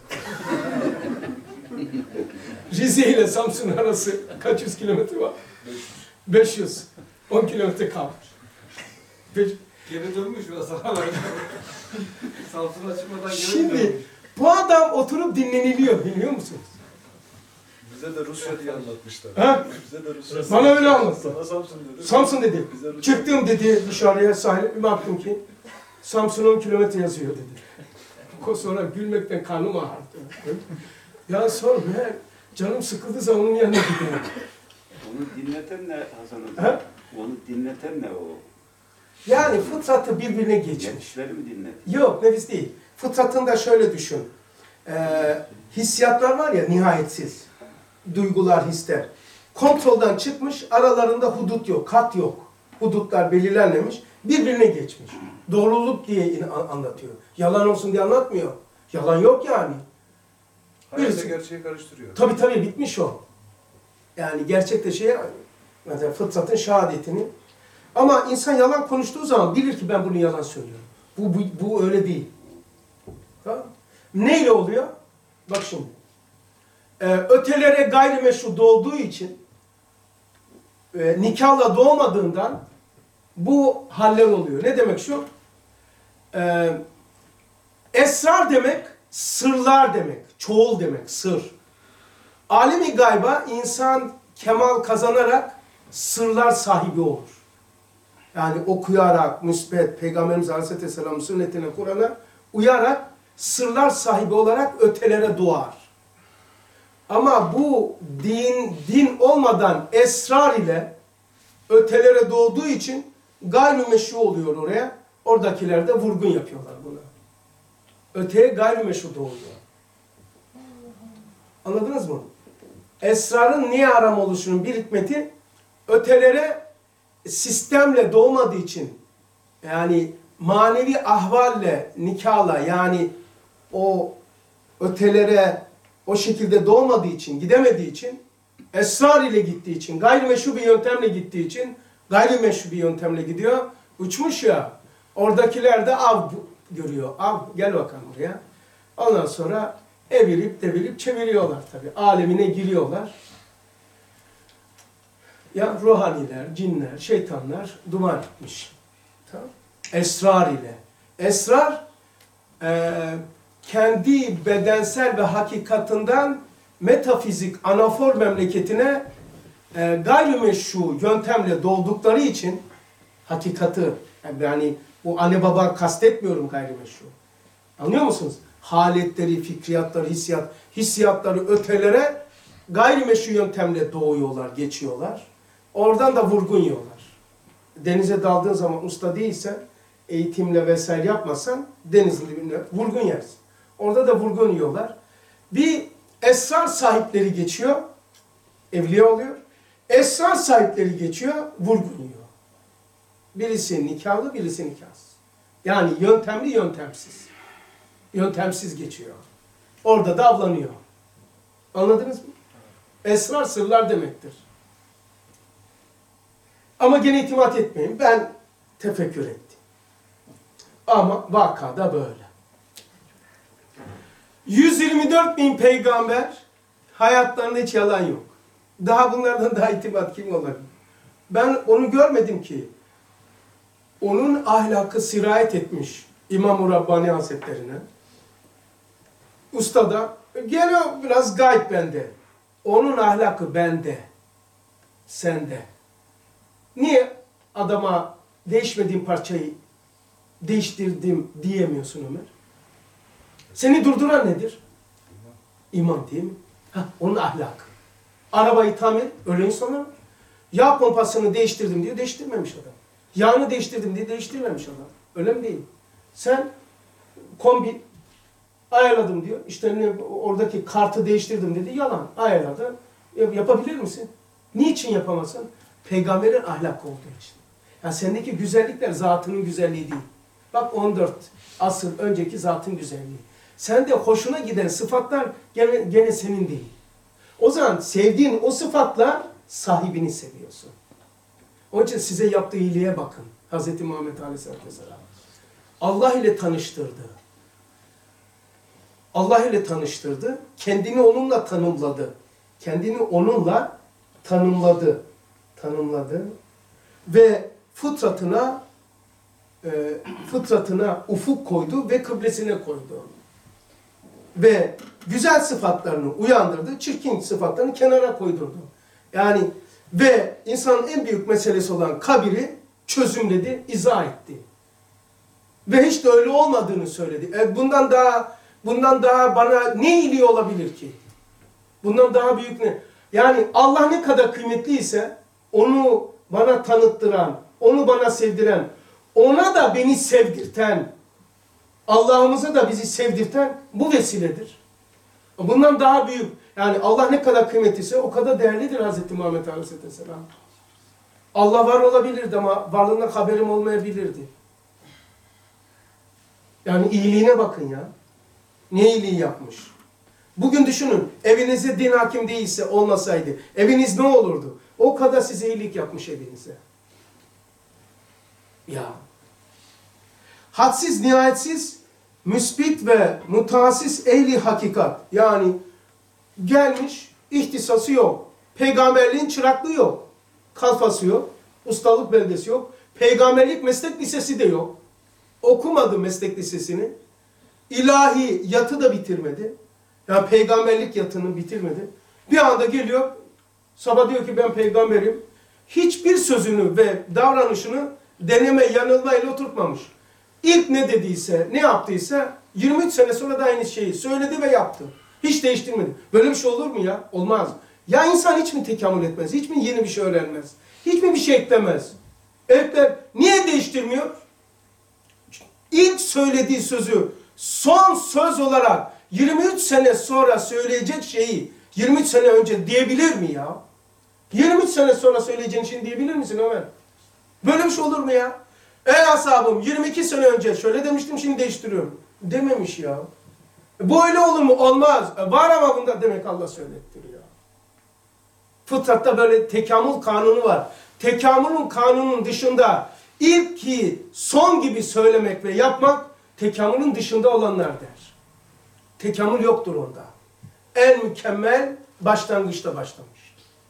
Rize ile Samsun arası kaç yüz kilometre var? 500. 10 kilometre kalmış. Geri dönmüş o sana. Samsun'a çıkmadan geri Şimdi dönmüş. bu adam oturup dinleniliyor biliyor musunuz? Bize de Rusya diye anlatmışlar. Ha? Bize de Rusya. Bana öyle anlattı. Sana Samsun dedi. Samsun dedi. Bize Rusya. Çıktım dedi dışarıya sahile bir baktım ki Samsun 10 kilometre yazıyor dedi. Sonra gülmekten karnım ağrıdı. Ya sonra ben canım sıkıldığı zaman onun yanına gidiyorum. Onu dinleten ne Hasan Ha? Hoca? Onu dinleten ne o? Yani fıtratı birbirine geçmiş. Nefisleri mi dinletiyor? Yok nefis değil. Fıtratında şöyle düşün. Hissiyatlar var ya nihayetsiz. Duygular, hisler. Kontrolden çıkmış, aralarında hudut yok, kat yok. Hudutlar belirlenmemiş, birbirine geçmiş. Doğruluk diye anlatıyor. Yalan olsun diye anlatmıyor. Yalan yok yani. Hayatla gerçeği karıştırıyor. Tabii bitmiş o. Yani gerçekte mesela fıtratın şehadetini. Ama insan yalan konuştuğu zaman bilir ki ben bunu yalan söylüyorum. Bu öyle değil. Tamam. Neyle oluyor? Bak şimdi. Ötelere gayrimeşru doğduğu için nikahla doğmadığından bu haller oluyor. Ne demek şu? Esrar demek, sırlar demek. Çoğul demek, sır. Alemi gayba insan kemal kazanarak sırlar sahibi olur. Yani okuyarak, müsbet, Peygamberimiz Aleyhisselam'ın sünnetine, Kur'an'a uyarak sırlar sahibi olarak ötelere doğar. Ama bu din olmadan esrar ile ötelere doğduğu için gayrimeşru oluyor oraya. Oradakiler de vurgun yapıyorlar buna. Öteye gayrimeşru doğuyor. Anladınız mı? Esrarın niye haram oluşunun bir hikmeti ötelere sistemle doğmadığı için yani manevi ahvalle, nikahla yani o ötelere o şekilde doğmadığı için, gidemediği için esrar ile gittiği için, gayrimeşru bir yöntemle gittiği için gayrimeşru bir yöntemle gidiyor. Uçmuş ya, oradakiler de av görüyor. Av, gel bakalım buraya. Ondan sonra evirip devirip çeviriyorlar tabii. Alemine giriyorlar. Ya ruhaniler, cinler, şeytanlar duman etmiş. Tamam. Esrar ile. Esrar kendi bedensel ve hakikatinden metafizik anafor memleketine gayrimeşru yöntemle doğdukları için hakikati yani bu anne baba kastetmiyorum gayrimeşru. Anlıyor musunuz? Haletleri, fikriyatları, hissiyatları ötelere gayrimeşru yöntemle doğuyorlar, geçiyorlar. Oradan da vurgun yiyorlar. Denize daldığın zaman usta değilsen, eğitimle vesaire yapmasan denizin dibine vurgun yersin. Orada da vurgun yiyorlar. Bir esrar sahipleri geçiyor, evliya oluyor. Esrar sahipleri geçiyor, vurgun yiyor. Birisi nikahlı, birisi nikahsız. Yani yöntemli, yöntemsiz. Yöntemsiz geçiyor. Orada da avlanıyor. Anladınız mı? Esrar sırlar demektir. Ama gene itimat etmeyin. Ben tefekkür etti. Ama vakada böyle. 124 bin peygamber, hayatlarında hiç yalan yok. Daha bunlardan daha itimat kim olabilir? Ben onu görmedim ki. Onun ahlakı sirayet etmiş İmam-ı Rabbani Hazretlerine. Usta da gene biraz gayb bende. Onun ahlakı bende. Sende. Niye adama değişmediğin parçayı değiştirdim diyemiyorsun Ömer? Seni durduran nedir? İman değil mi? Onun ahlakı. Arabayı tamir, öyle insanlar var. Yağ pompasını değiştirdim diyor, değiştirmemiş adam. Yağını değiştirdim diye değiştirmemiş adam. Öyle mi değil? Sen kombi ayarladım diyor. İşte oradaki kartı değiştirdim dedi. Yalan. Ayarladı. Yapabilir misin? Niçin yapamazsın? Peygamberin ahlakı olduğu için. Yani sendeki güzellikler zatının güzelliği değil. Bak 14 asır önceki zatın güzelliği. Sende hoşuna giden sıfatlar gene senin değil. O zaman sevdiğin o sıfatlar sahibini seviyorsun. Onun için size yaptığı iyiliğe bakın. Hz. Muhammed Aleyhisselatü Vesselam. Allah ile tanıştırdı. Allah ile tanıştırdı. Kendini onunla tanımladı. Kendini onunla tanımladı. Tanımladı. Ve fıtratına ufuk koydu ve kıblesine koydu. Ve güzel sıfatlarını uyandırdı, çirkin sıfatlarını kenara koydurdu. Yani ve insanın en büyük meselesi olan kabiri çözümledi, izah etti. Ve hiç de öyle olmadığını söyledi. Bundan daha bana ne iyiliği olabilir ki? Bundan daha büyük ne? Yani Allah ne kadar kıymetliyse onu bana tanıttıran, onu bana sevdiren, ona da beni sevdirten, Allah'ımıza da bizi sevdirten bu vesiledir. Bundan daha büyük, yani Allah ne kadar kıymetliyse o kadar değerlidir Hz. Muhammed Aleyhisselam. Allah var olabilirdi ama varlığından haberim olmayabilirdi. Yani iyiliğine bakın ya. Ne iyiliği yapmış. Bugün düşünün, evinize din hakim değilse, olmasaydı, eviniz ne olurdu? O kadar size iyilik yapmış evinize. Ya. Hadsiz, nihayetsiz, müsbit ve mutasis ehli hakikat. Yani gelmiş, ihtisası yok. Peygamberliğin çıraklığı yok. Kalfası yok. Ustalık belgesi yok. Peygamberlik meslek lisesi de yok. Okumadı meslek lisesini. İlahi yatı da bitirmedi. Yani peygamberlik yatını bitirmedi. Bir anda geliyor, sabah diyor ki ben peygamberim. Hiçbir sözünü ve davranışını deneme yanılmayla oturtmamış. İlk ne dediyse, ne yaptıysa 23 sene sonra da aynı şeyi söyledi ve yaptı. Hiç değiştirmedi. Böyle bir şey olur mu ya? Olmaz. Ya insan hiç mi tekamül etmez? Hiç mi yeni bir şey öğrenmez? Hiç mi bir şey eklemez? Ekler. Niye değiştirmiyor? İlk söylediği sözü son söz olarak 23 sene sonra söyleyecek şeyi 23 sene önce diyebilir mi ya? 23 sene sonra söyleyeceğin şeyi diyebilir misin Ömer? Böyle bir şey olur mu ya? Ey ashabım 22 sene önce şöyle demiştim şimdi değiştiriyorum. Dememiş ya. Bu öyle olur mu? Olmaz. Var ama bunda demek Allah söylettiriyor. Fıtratta böyle tekamül kanunu var. Tekamülün kanunun dışında ilk ki son gibi söylemek ve yapmak tekamülün dışında olanlar der. Tekamül yoktur onda. En mükemmel başlangıçta başlamış.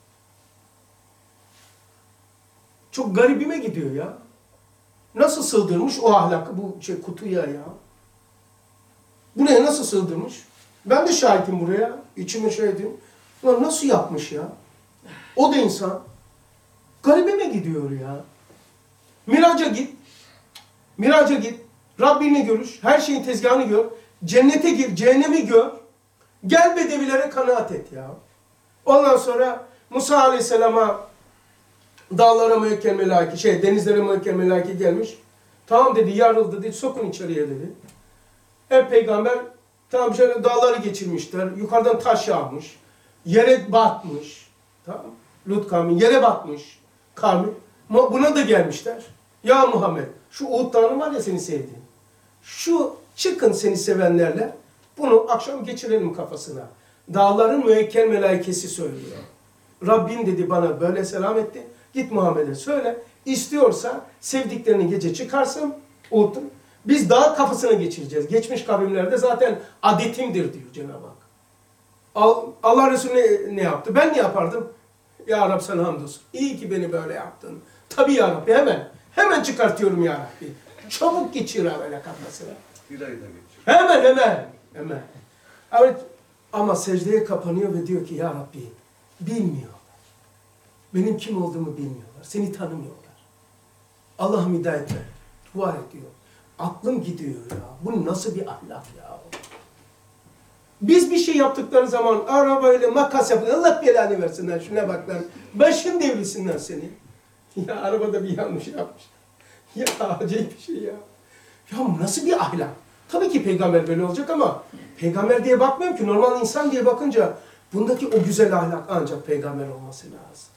Çok garibime gidiyor ya. Nasıl sığdırmış o ahlakı bu kutuya ya? Buraya nasıl sığdırmış? Ben de şahitim buraya. İçime şahidim. Ulan nasıl yapmış ya? O da insan. Garibime gidiyor ya. Miraca git. Miraca git. Rabbini görüş. Her şeyin tezgahını gör. Cennete gir. Cehennemi gör. Gel bedevilere kanaat et ya. Ondan sonra Musa Aleyhisselam'a dağlara müekkel melaike, denizlere müekkel melaike gelmiş. Tamam dedi, yarıl dedi, sokun içeriye dedi. Her peygamber tamam şöyle dağları geçirmişler. Yukarıdan taş yağmış. Yere batmış. Tamam. Lut kavmi yere batmış. Kavmi. Buna da gelmişler. Ya Muhammed şu Uhud Dağı'nın var ya seni sevdiğin. Şu çıkın seni sevenlerle bunu akşam geçirelim kafasına. Dağların müekkel melaikesi söylüyor. Rabbin dedi bana böyle selam etti. Git Muhammed'e söyle. İstiyorsa sevdiklerini gece çıkarsın, unutun. Biz daha kafasına geçireceğiz. Geçmiş kavimlerde zaten adetimdir diyor Cenab-ı Hak. Allah Resulü ne yaptı? Ben ne yapardım? Ya Rab sana hamdolsun. İyi ki beni böyle yaptın. Tabii ya Rabbi hemen çıkartıyorum ya Rabbi. Çabuk geçir böyle kafasına. Bir ayda geçiyor. Hemen. Evet, ama secdeye kapanıyor ve diyor ki ya Rabbi bilmiyorlar. Benim kim olduğumu bilmiyorlar. Seni tanımıyorlar. Allah'ım hidayet ver. Dua ediyor. Aklım gidiyor ya. Bu nasıl bir ahlak ya? Biz bir şey yaptıkları zaman arabayla makas yapıyor. Allah belanı versinler. Şuna bak lan. Başın devrilsinler seni. Ya arabada bir yanlış yapmış. Ya acayip bir şey ya. Ya nasıl bir ahlak? Tabii ki peygamber böyle olacak ama peygamber diye bakmıyorum ki. Normal insan diye bakınca bundaki o güzel ahlak ancak peygamber olması lazım.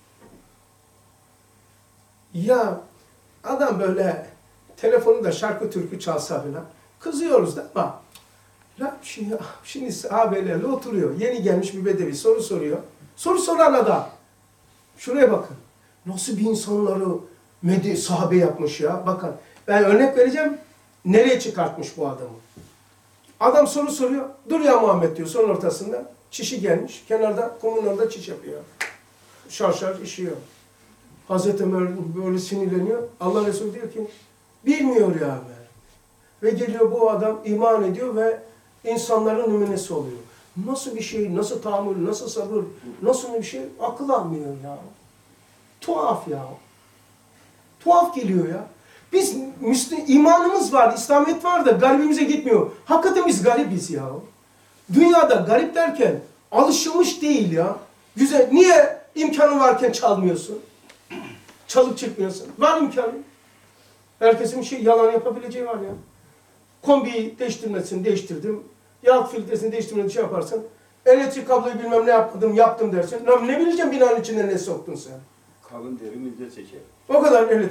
Ya adam böyle telefonunda şarkı türkü çalsa bile kızıyoruz da ama şimdi sahabelerle oturuyor. Yeni gelmiş bir bedevi soru soruyor. Soru soran adam. Şuraya bakın. Nasıl bir insanları sahabe yapmış ya. Bakın ben örnek vereceğim. Nereye çıkartmış bu adamı? Adam soru soruyor. Dur ya Muhammed diyor son ortasında. Çişi gelmiş. Kenarda kumun orada çiş yapıyor. Şarşar işiyor. Hazreti Ömer böyle sinirleniyor. Allah Resulü diyor ki bilmiyor ya Ömer. Ve geliyor bu adam iman ediyor ve insanların numunesi oluyor. Nasıl bir şey, nasıl tahammül, nasıl sabır, nasıl bir şey akıl almıyor ya. Tuhaf ya. Tuhaf geliyor ya. Biz imanımız var, İslamiyet var da garibimize gitmiyor. Hakikaten biz garibiz ya. Dünyada garip derken alışılmış değil ya. Güzel. Niye imkanı varken çalmıyorsun? Çalıp çıkmıyorsun. Var imkanı. Herkesin bir şey yalan yapabileceği var ya. Kombiyi değiştirmesini değiştirdim. Yağ filtresini değiştirmeni şey yaparsın. Elektrik kabloyu bilmem ne yaptım dersin. Ne bileceğim binanın içinde ne soktun sen? Kalın deri millet seçer. O kadar evet.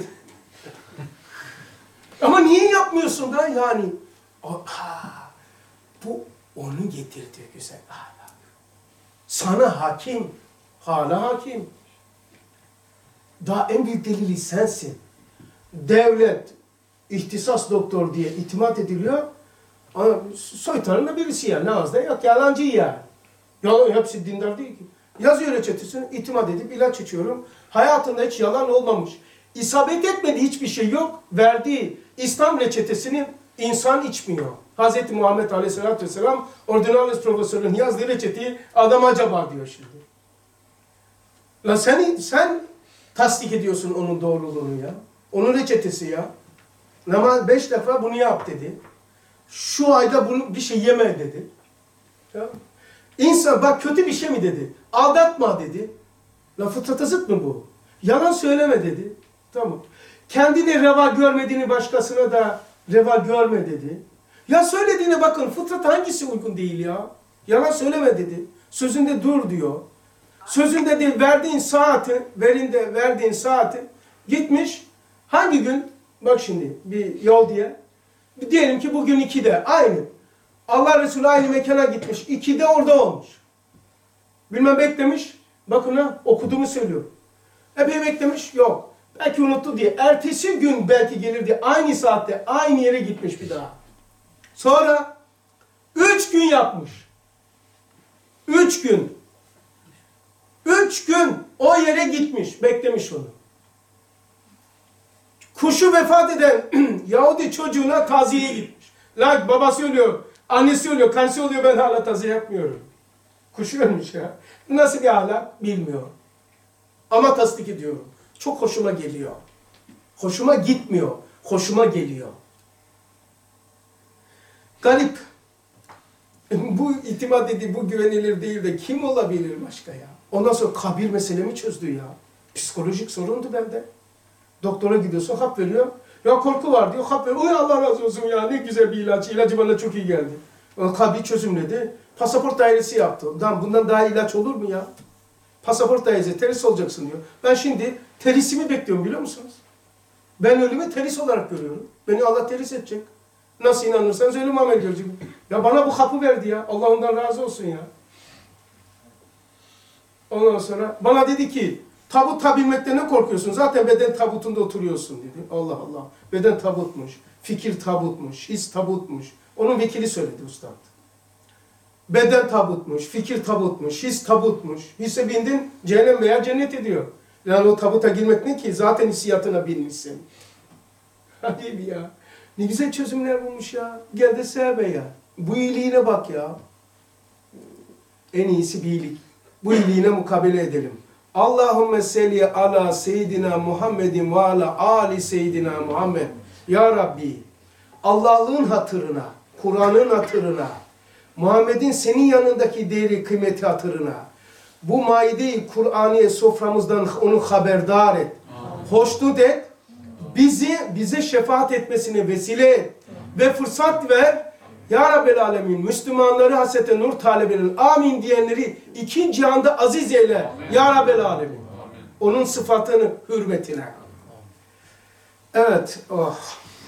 Ama niye yapmıyorsun da yani? Bu onu getirdiği güzel ahlak. Sana hakim, hala hakim. Daha en büyük delili sensin. Devlet, ihtisas doktor diye itimat ediliyor. Ama soytarında birisi yani. Namazda yok, yalancı yani. Yalan, hepsi dindar değil ki. Yazıyor reçetesini, itimat edip ilaç içiyorum. Hayatında hiç yalan olmamış. İsabet etmediği hiçbir şey yok. Verdiği İslam reçetesini insan içmiyor. Hz. Muhammed Aleyhisselatü Vesselam ordinalis profesörün yazdığı reçeteyi adam acaba diyor şimdi. Lan sen tasdik ediyorsun onun doğruluğunu ya. Onun reçetesi ya. Ama 5 defa bunu yap dedi. Şu ayda bunu bir şey yeme dedi. Ya. İnsan bak kötü bir şey mi dedi. Aldatma dedi. La fıtrata zıt mı bu? Yalan söyleme dedi. Tamam. Kendini reva görmediğini başkasına da reva görme dedi. Ya söylediğine bakın fıtrat hangisi uygun değil ya? Yalan söyleme dedi. Sözünde dur diyor. Sözünde değil verdiğin saati gitmiş. Hangi gün? Bak şimdi bir yol diye. Diyelim ki bugün 2'de aynı. Allah Resulü aynı mekana gitmiş. 2'de orada olmuş. Bilmem beklemiş. Bakın ha okuduğumu söylüyorum. Epey beklemiş. Yok. Belki unuttu diye. Ertesi gün belki gelir diye aynı saatte aynı yere gitmiş bir daha. Sonra 3 gün yapmış. 3 gün. 3 gün o yere gitmiş. Beklemiş onu. Kuşu vefat eden Yahudi çocuğuna taziyeye gitmiş. La babası ölüyor, annesi ölüyor, karısı ölüyor ben hala taziye yapmıyorum. Kuşu ölmüş ya. Nasıl bir ahlak bilmiyorum. Ama tasdik ediyorum. Çok hoşuma geliyor. Hoşuma gitmiyor. Hoşuma geliyor. Garip. Bu itimat dediği, bu güvenilir değil de kim olabilir başka ya? Ondan sonra kabir meselemi çözdü ya. Psikolojik sorundu bende. Doktora gidiyorsun, hap veriyor. Ya korku var diyor, hap veriyor. Oy Allah razı olsun ya, ne güzel bir ilaç. İlacı bana çok iyi geldi. Kabir çözümledi. Pasaport dairesi yaptı. Bundan daha ilaç olur mu ya? Pasaport dairesi, teris olacaksın diyor. Ben şimdi terisimi bekliyorum biliyor musunuz? Ben ölümü teris olarak görüyorum. Beni Allah teris edecek. Nasıl inanırsanız ölüm amel görecek. Ya bana bu hapı verdi ya. Allah ondan razı olsun ya. Ondan sonra bana dedi ki Tabuta binmekte ne korkuyorsun? Zaten beden tabutunda oturuyorsun dedi. Allah Allah. Beden tabutmuş, fikir tabutmuş, his tabutmuş. Onun vekili söyledi ustad. Beden tabutmuş, fikir tabutmuş, his tabutmuş. Hisse bindin cehennem veya cennet ediyor. Yani o tabuta girmek ne ki? Zaten hissiyatına binmişsin. Hadi ya. Ne güzel çözümler bulmuş ya. Gel de sevme ya. Bu iyiliğine bak ya. En iyisi bir iyilik. Bu iyiliğine mukabele edelim. Allahümme selli ala seyyidina Muhammedin ve ala ali seyyidina Muhammed. Ya Rabbi, Allah'ın hatırına, Kur'an'ın hatırına, Muhammed'in senin yanındaki değeri, kıymeti hatırına, bu maide-i Kur'aniye soframızdan onu haberdar et. Hoşnut et. Bize şefaat etmesine vesile et. Ve fırsat ver. Ya Rabbel Alemin, Müslümanları hasrete nur talebenin amin diyenleri iki cihanda aziz eyle. Ya Rabbel Alemin. Onun sıfatını hürmetine. Evet. Oh.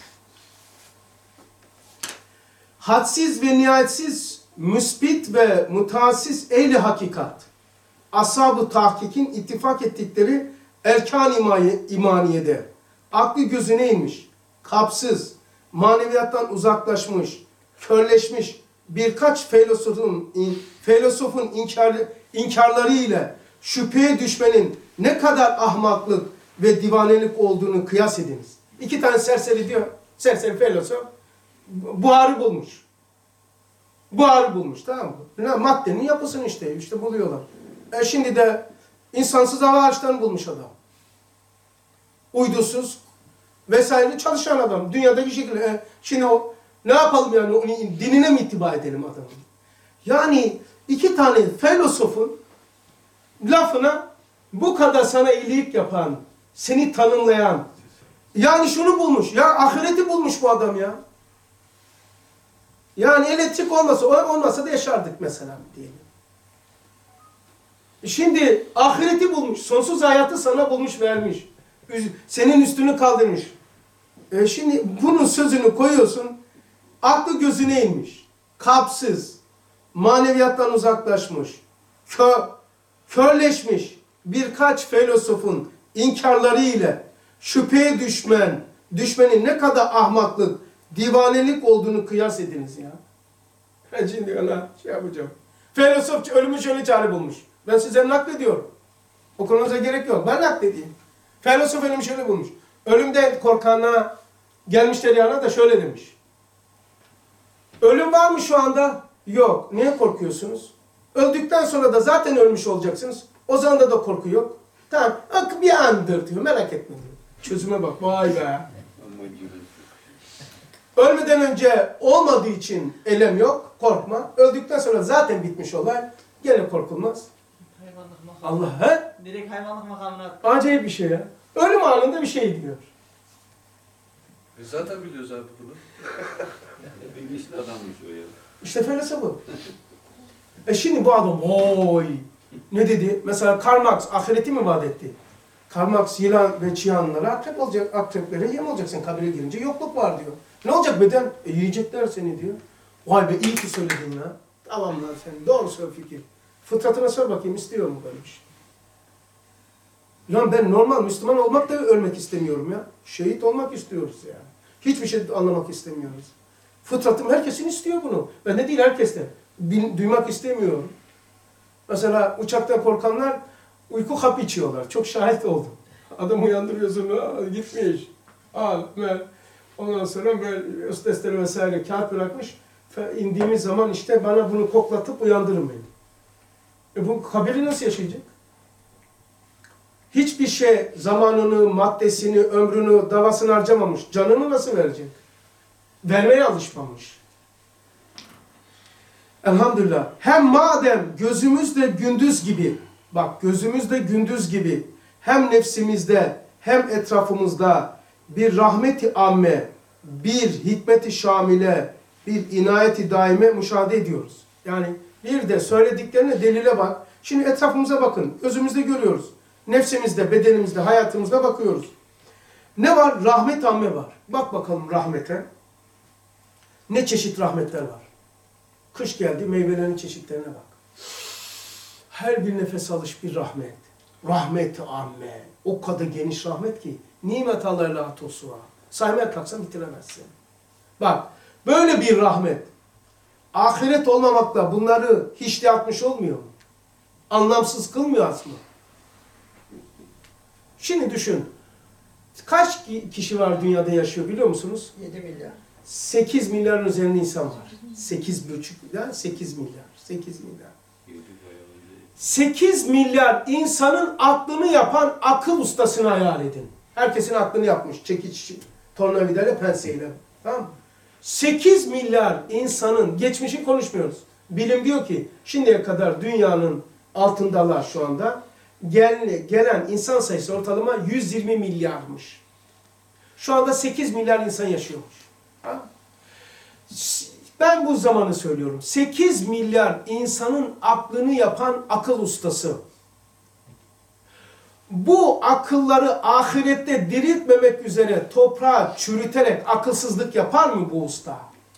Hadsiz ve nihayetsiz müsbit ve mutassiz ehli hakikat. Ashab-ı tahkikin ittifak ettikleri erkan imaniyede. Aklı gözüne inmiş, kapsız, maneviyattan uzaklaşmış, körleşmiş birkaç filozofun inkarları ile şüpheye düşmenin ne kadar ahmaklık ve divanelik olduğunu kıyas ediniz. İki tane serseri diyor, serseri filozof buharı bulmuş. Buharı bulmuş, tamam mı? Maddenin yapısını işte buluyorlar. Şimdi de insansız hava araçlarını bulmuş adam. Uydusuz vesaire çalışan adam. Dünyada bir şekilde. Şimdi o ne yapalım yani? Onun dinine mi ittiba edelim adamı? Yani iki tane filozofun lafına bu kadar sana iyilik yapan, seni tanımlayan, yani şunu bulmuş. Ya ahireti bulmuş bu adam ya. Yani elektrik olmasa da yaşardık mesela diyelim. Şimdi ahireti bulmuş. Sonsuz hayatı sana bulmuş vermiş. Senin üstünü kaldırmış. Şimdi bunun sözünü koyuyorsun. Aklı gözüne inmiş. Kalpsiz. Maneviyattan uzaklaşmış. Körleşmiş. Birkaç filozofun inkarları ile şüpheye düşmenin ne kadar ahmaklık, divanelik olduğunu kıyas ediniz ya. Şimdi ona şey yapacağım. Filozof ölümü şöyle çare bulmuş. Ben size naklediyorum. Okumanıza gerek yok. Ben nakledeyim. Filozof ölümü şöyle bulmuş. Ölümden korkanlara gelmişler yanına da şöyle demiş. Ölüm var mı şu anda? Yok. Niye korkuyorsunuz? Öldükten sonra da zaten ölmüş olacaksınız. O zaman da korku yok. Tamam. Bir andır diyor. Merak etme diyor. Çözüme bak. Vay be. Ölmeden önce olmadığı için elem yok. Korkma. Öldükten sonra zaten bitmiş olay. Gene korkulmaz. Hayvanlık makamına. Allah he? Direkt hayvanlık makamına. Acayip bir şey ya. Ölüm anında bir şey diyor. Zaten biliyoruz abi bunu. Bilinçli adammış o ya. İşte felsefe bu. Şimdi bu adam oy ne dedi? Mesela Karl Marx ahireti mi vaat etti? Karl Marx yılan ve çıyanlara akreplere yem olacaksın kabire girince yokluk var diyor. Ne olacak beden? Yiyecekler seni diyor. Vay be iyi ki söyledin ya. Tamam lan sen doğru söyle fikir. Fıtratına sor bakayım istiyor mu böyle bir şey? Ya ben normal Müslüman olmak da ölmek istemiyorum ya. Şehit olmak istiyoruz yani. Hiçbir şey anlamak istemiyoruz. Fıtratım herkesin istiyor bunu. Ben de değil herkesten. Duymak istemiyorum. Mesela uçaktan korkanlar uyku hapı içiyorlar. Çok şahit oldum. Adam uyandırıyorsun, gitmiş. Al, ver. Ondan sonra böyle hostesleri vesaire kağıt bırakmış. İndiğimiz zaman işte bana bunu koklatıp uyandırın beni. Bu kabiri nasıl yaşayacak? Hiçbir şey zamanını, maddesini, ömrünü, davasını harcamamış. Canını nasıl verecek? Vermeye alışmamış. Elhamdülillah. Hem madem gözümüzde gündüz gibi, bak gözümüzde gündüz gibi hem nefsimizde hem etrafımızda bir rahmeti amme, bir hikmeti şamile, bir inayeti daime müşahede ediyoruz. Yani bir de söylediklerine delile bak. Şimdi etrafımıza bakın. Gözümüzde görüyoruz. Nefsimizde, bedenimizde, hayatımızda bakıyoruz. Ne var? Rahmet amme var. Bak bakalım rahmete. Ne çeşit rahmetler var. Kış geldi, meyvelerin çeşitlerine bak. Her bir nefes alış bir rahmet. Rahmet-i amme. O kadar geniş rahmet ki. Nimet Allah'a atosu var. Saymaya kalksan bitiremezsin. Bak böyle bir rahmet. Ahiret olmamakla bunları hiç de yapmış olmuyor mu? Anlamsız kılmıyor aslında. Şimdi düşün. Kaç kişi var dünyada yaşıyor biliyor musunuz? 7 milyar. 8 milyarın üzerinde insan var. 8,5 milyar, 8 milyar. 8 milyar. 8 milyar insanın aklını yapan akıl ustasını hayal edin. Herkesin aklını yapmış. Çekiç, tornavidayla, penseyle. Tamam mı? 8 milyar insanın, geçmişi konuşmuyoruz. Bilim diyor ki şimdiye kadar dünyanın altındalar şu anda. Gelen insan sayısı ortalama 120 milyarmış. Şu anda 8 milyar insan yaşıyormuş. Ha? Ben bu zamanı söylüyorum. 8 milyar insanın aklını yapan akıl ustası. Bu akılları ahirette diriltmemek üzere toprağa çürüterek akılsızlık yapar mı bu usta?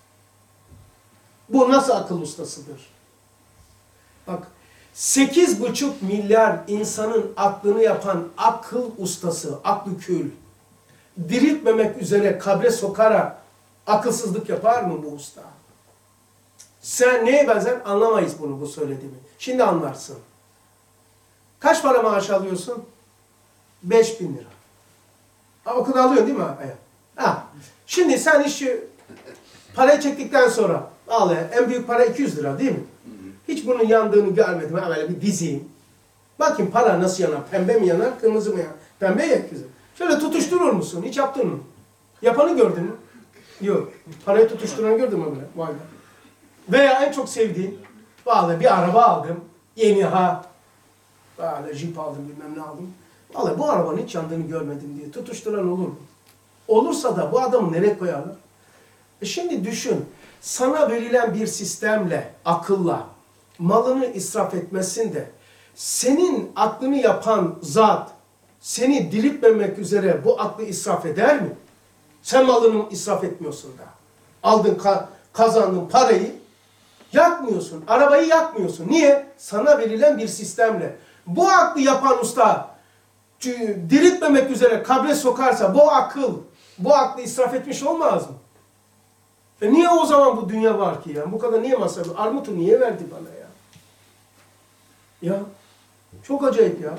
Bu nasıl akıl ustasıdır? Bak 8,5 milyar insanın aklını yapan akıl ustası, aklı kül. Diriltmemek üzere kabre sokarak akılsızlık yapar mı bu usta? Sen neye benzer anlamayız bunu, bu söylediğimi. Şimdi anlarsın. Kaç para maaş alıyorsun? 5.000 lira. Ha, o kadar alıyorsun değil mi? Ha. Şimdi sen işi parayı çektikten sonra al ya, en büyük para 200 lira değil mi? Hiç bunun yandığını görmedim. Ha, böyle bir dizeyim. Bakayım para nasıl yanar? Pembe mi yanar, kırmızı mı yanar? Pembe ya kızım. Şöyle tutuşturur musun? Hiç yaptın mı? Yapanı gördün mü? Yok. Parayı tutuşturan gördün mü böyle? Vay be. Veya en çok sevdiğin, vallahi bir araba aldım. Yeni ha. Böyle jip aldım, bilmem ne aldım. Vallahi bu arabanın hiç yandığını görmedim diye tutuşturan olur mu? Olursa da bu adamı nereye koyarlar? Şimdi düşün. Sana verilen bir sistemle, akılla malını israf etmesin de senin aklını yapan zat seni diriltmemek üzere bu aklı israf eder mi? Sen malını israf etmiyorsun da. Aldın, kazandın parayı yakmıyorsun. Arabayı yakmıyorsun. Niye? Sana verilen bir sistemle. Bu aklı yapan usta diriltmemek üzere kabre sokarsa bu aklı israf etmiş olmaz mı? Niye o zaman bu dünya var ki ya? Bu kadar niye masrafı? Armut'u niye verdi bana ya? Ya çok acayip ya.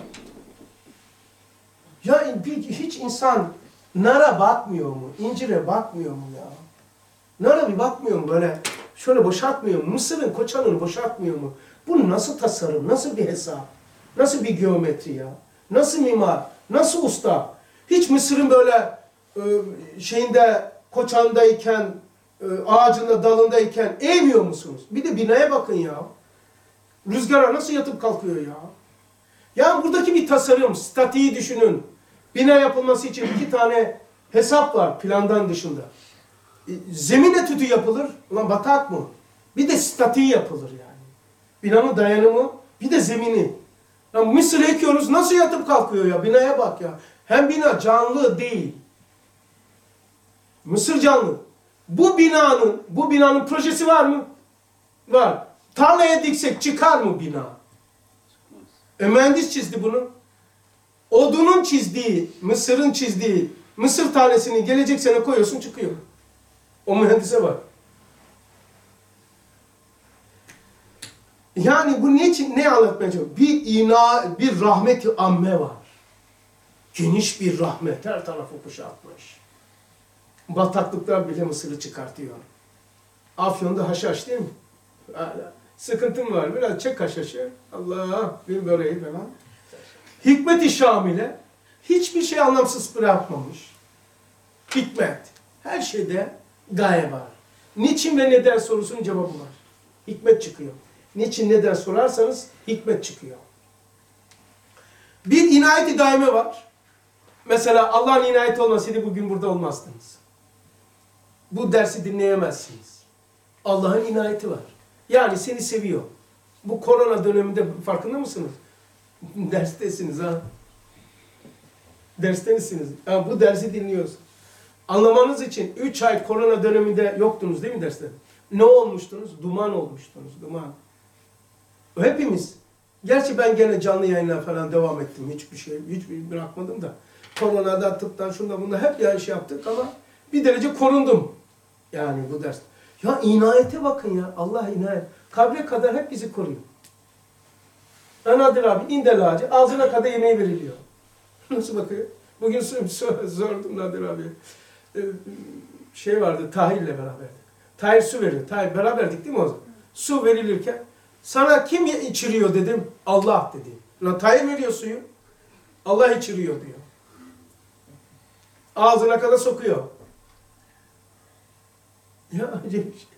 Ya hiç insan nara bakmıyor mu? İncire bakmıyor mu ya? Nara bir bakmıyor mu böyle? Şöyle boşaltmıyor mu? Mısır'ın koçanını boşaltmıyor mu? Bu nasıl tasarım? Nasıl bir hesap? Nasıl bir geometri ya? Nasıl mimar? Nasıl usta? Hiç Mısır'ın böyle koçandayken, ağacında, dalındayken eğmiyor musunuz? Bir de binaya bakın ya. Rüzgara nasıl yatıp kalkıyor ya? Ya buradaki bir tasarım, statiği düşünün. Bina yapılması için 2 tane hesap var plandan dışında. Zemin etüdü yapılır. Ulan batak mı? Bir de statiği yapılır yani. Binanın dayanımı, bir de zemini. Ya Mısır ekiyoruz, nasıl yatıp kalkıyor ya? Binaya bak ya. Hem bina canlı değil. Mısır canlı. Bu binanın projesi var mı? Var. Tarlaya diksek çıkar mı bina? Mühendis çizdi bunu. Odunun çizdiği, Mısır'ın çizdiği Mısır tanesini gelecek sene koyuyorsun, çıkıyor. O mühendise var. Yani bu niçin, ne anlatmaya çalışıyor? Bir rahmet-i amme var. Geniş bir rahmet, her tarafı kuşatmış. Bataklıklar bile Mısır'ı çıkartıyor. Afyon'da haşhaş değil mi? Sıkıntım var, biraz çek haşhaşı. Allah, bir böreği falan. Hikmet-i Şamil'e hiçbir şey anlamsız bırakmamış. Hikmet. Her şeyde gaye var. Niçin ve neden sorusunun cevabı var. Hikmet çıkıyor. Niçin, neden sorarsanız hikmet çıkıyor. Bir inayet-i daime var. Mesela Allah'ın inayeti olmasaydı bugün burada olmazdınız. Bu dersi dinleyemezsiniz. Allah'ın inayeti var. Yani seni seviyor. Bu korona döneminde farkında mısınız? Derstesiniz ha. Derstenisiniz. Ha, bu dersi dinliyoruz. Anlamanız için 3 ay korona döneminde yoktunuz değil mi derste? Ne olmuştunuz? Duman olmuştunuz. Duman. Hepimiz. Gerçi ben gene canlı yayına falan devam ettim. Hiçbir bırakmadım da. Koronada, tıptan, şunda bunda hep ya şey yaptık ama bir derece korundum. Yani bu ders. Ya inayete bakın ya. Allah inayet. Kabre kadar hep bizi koruyor. Nadir abi indel ağacı ağzına kadar yemeği veriliyor. Nasıl bakıyor? Bugün sordum Nadir abi. Şey vardı Tahir'le beraberdik. Tahir su veriyor. Tahir beraberdik değil mi o zaman? Su verilirken sana kim içiriyor dedim. Allah dedi. Lan Tahir veriyor suyu. Allah içiriyor diyor. Ağzına kadar sokuyor. Ya acayip bir şey.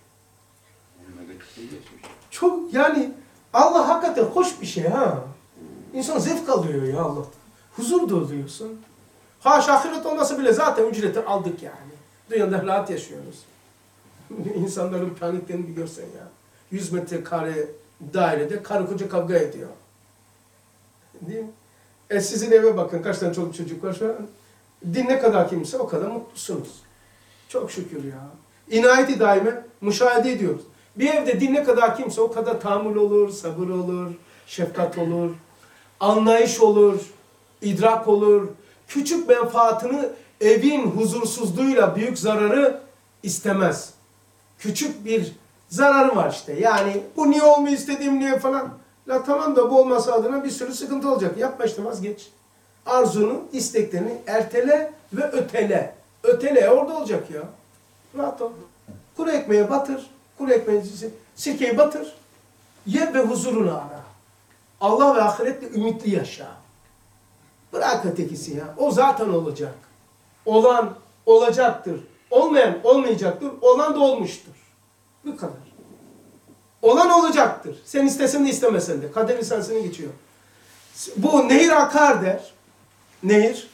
Çok yani Allah hakikaten hoş bir şey ha. İnsan zevk alıyor ya Allah. Huzur duyuyorsun. Haşa ahiret olmasa bile zaten ücreti aldık yani. Dünyada rahat yaşıyoruz. İnsanların paniklerini bir görsen ya. 100 metrekare dairede karı koca kavga ediyor. Değil mi? Sizin eve bakın kaç tane çoluk çocuk var şu an. Din ne kadar kimse o kadar mutlusunuz. Çok şükür ya. İnayeti daime müşahede ediyoruz. Bir evde din ne kadar kimse o kadar tahammül olur, sabır olur, şefkat olur, anlayış olur, idrak olur. Küçük menfaatini evin huzursuzluğuyla büyük zararı istemez. Küçük bir zararı var işte. Yani bu niye olmuyor istediğim niye falan. La tamam da bu olmasa adına bir sürü sıkıntı olacak. Yapma işte vazgeç. Arzunu, isteklerini ertele ve ötele. Ötele orada olacak ya. Rahat ol. Kuru ekmeğe batır. Kuru ekmeği, sirkeyi batır. Ye ve huzurunu ara. Allah ve ahiretle ümitli yaşa. Bırak ötekisi ya. O zaten olacak. Olan olacaktır. Olmayan olmayacaktır. Olan da olmuştur. Bu kadar. Olan olacaktır. Sen istesen de istemesen de. Kader lisansını geçiyor. Bu nehir akar der. Nehir.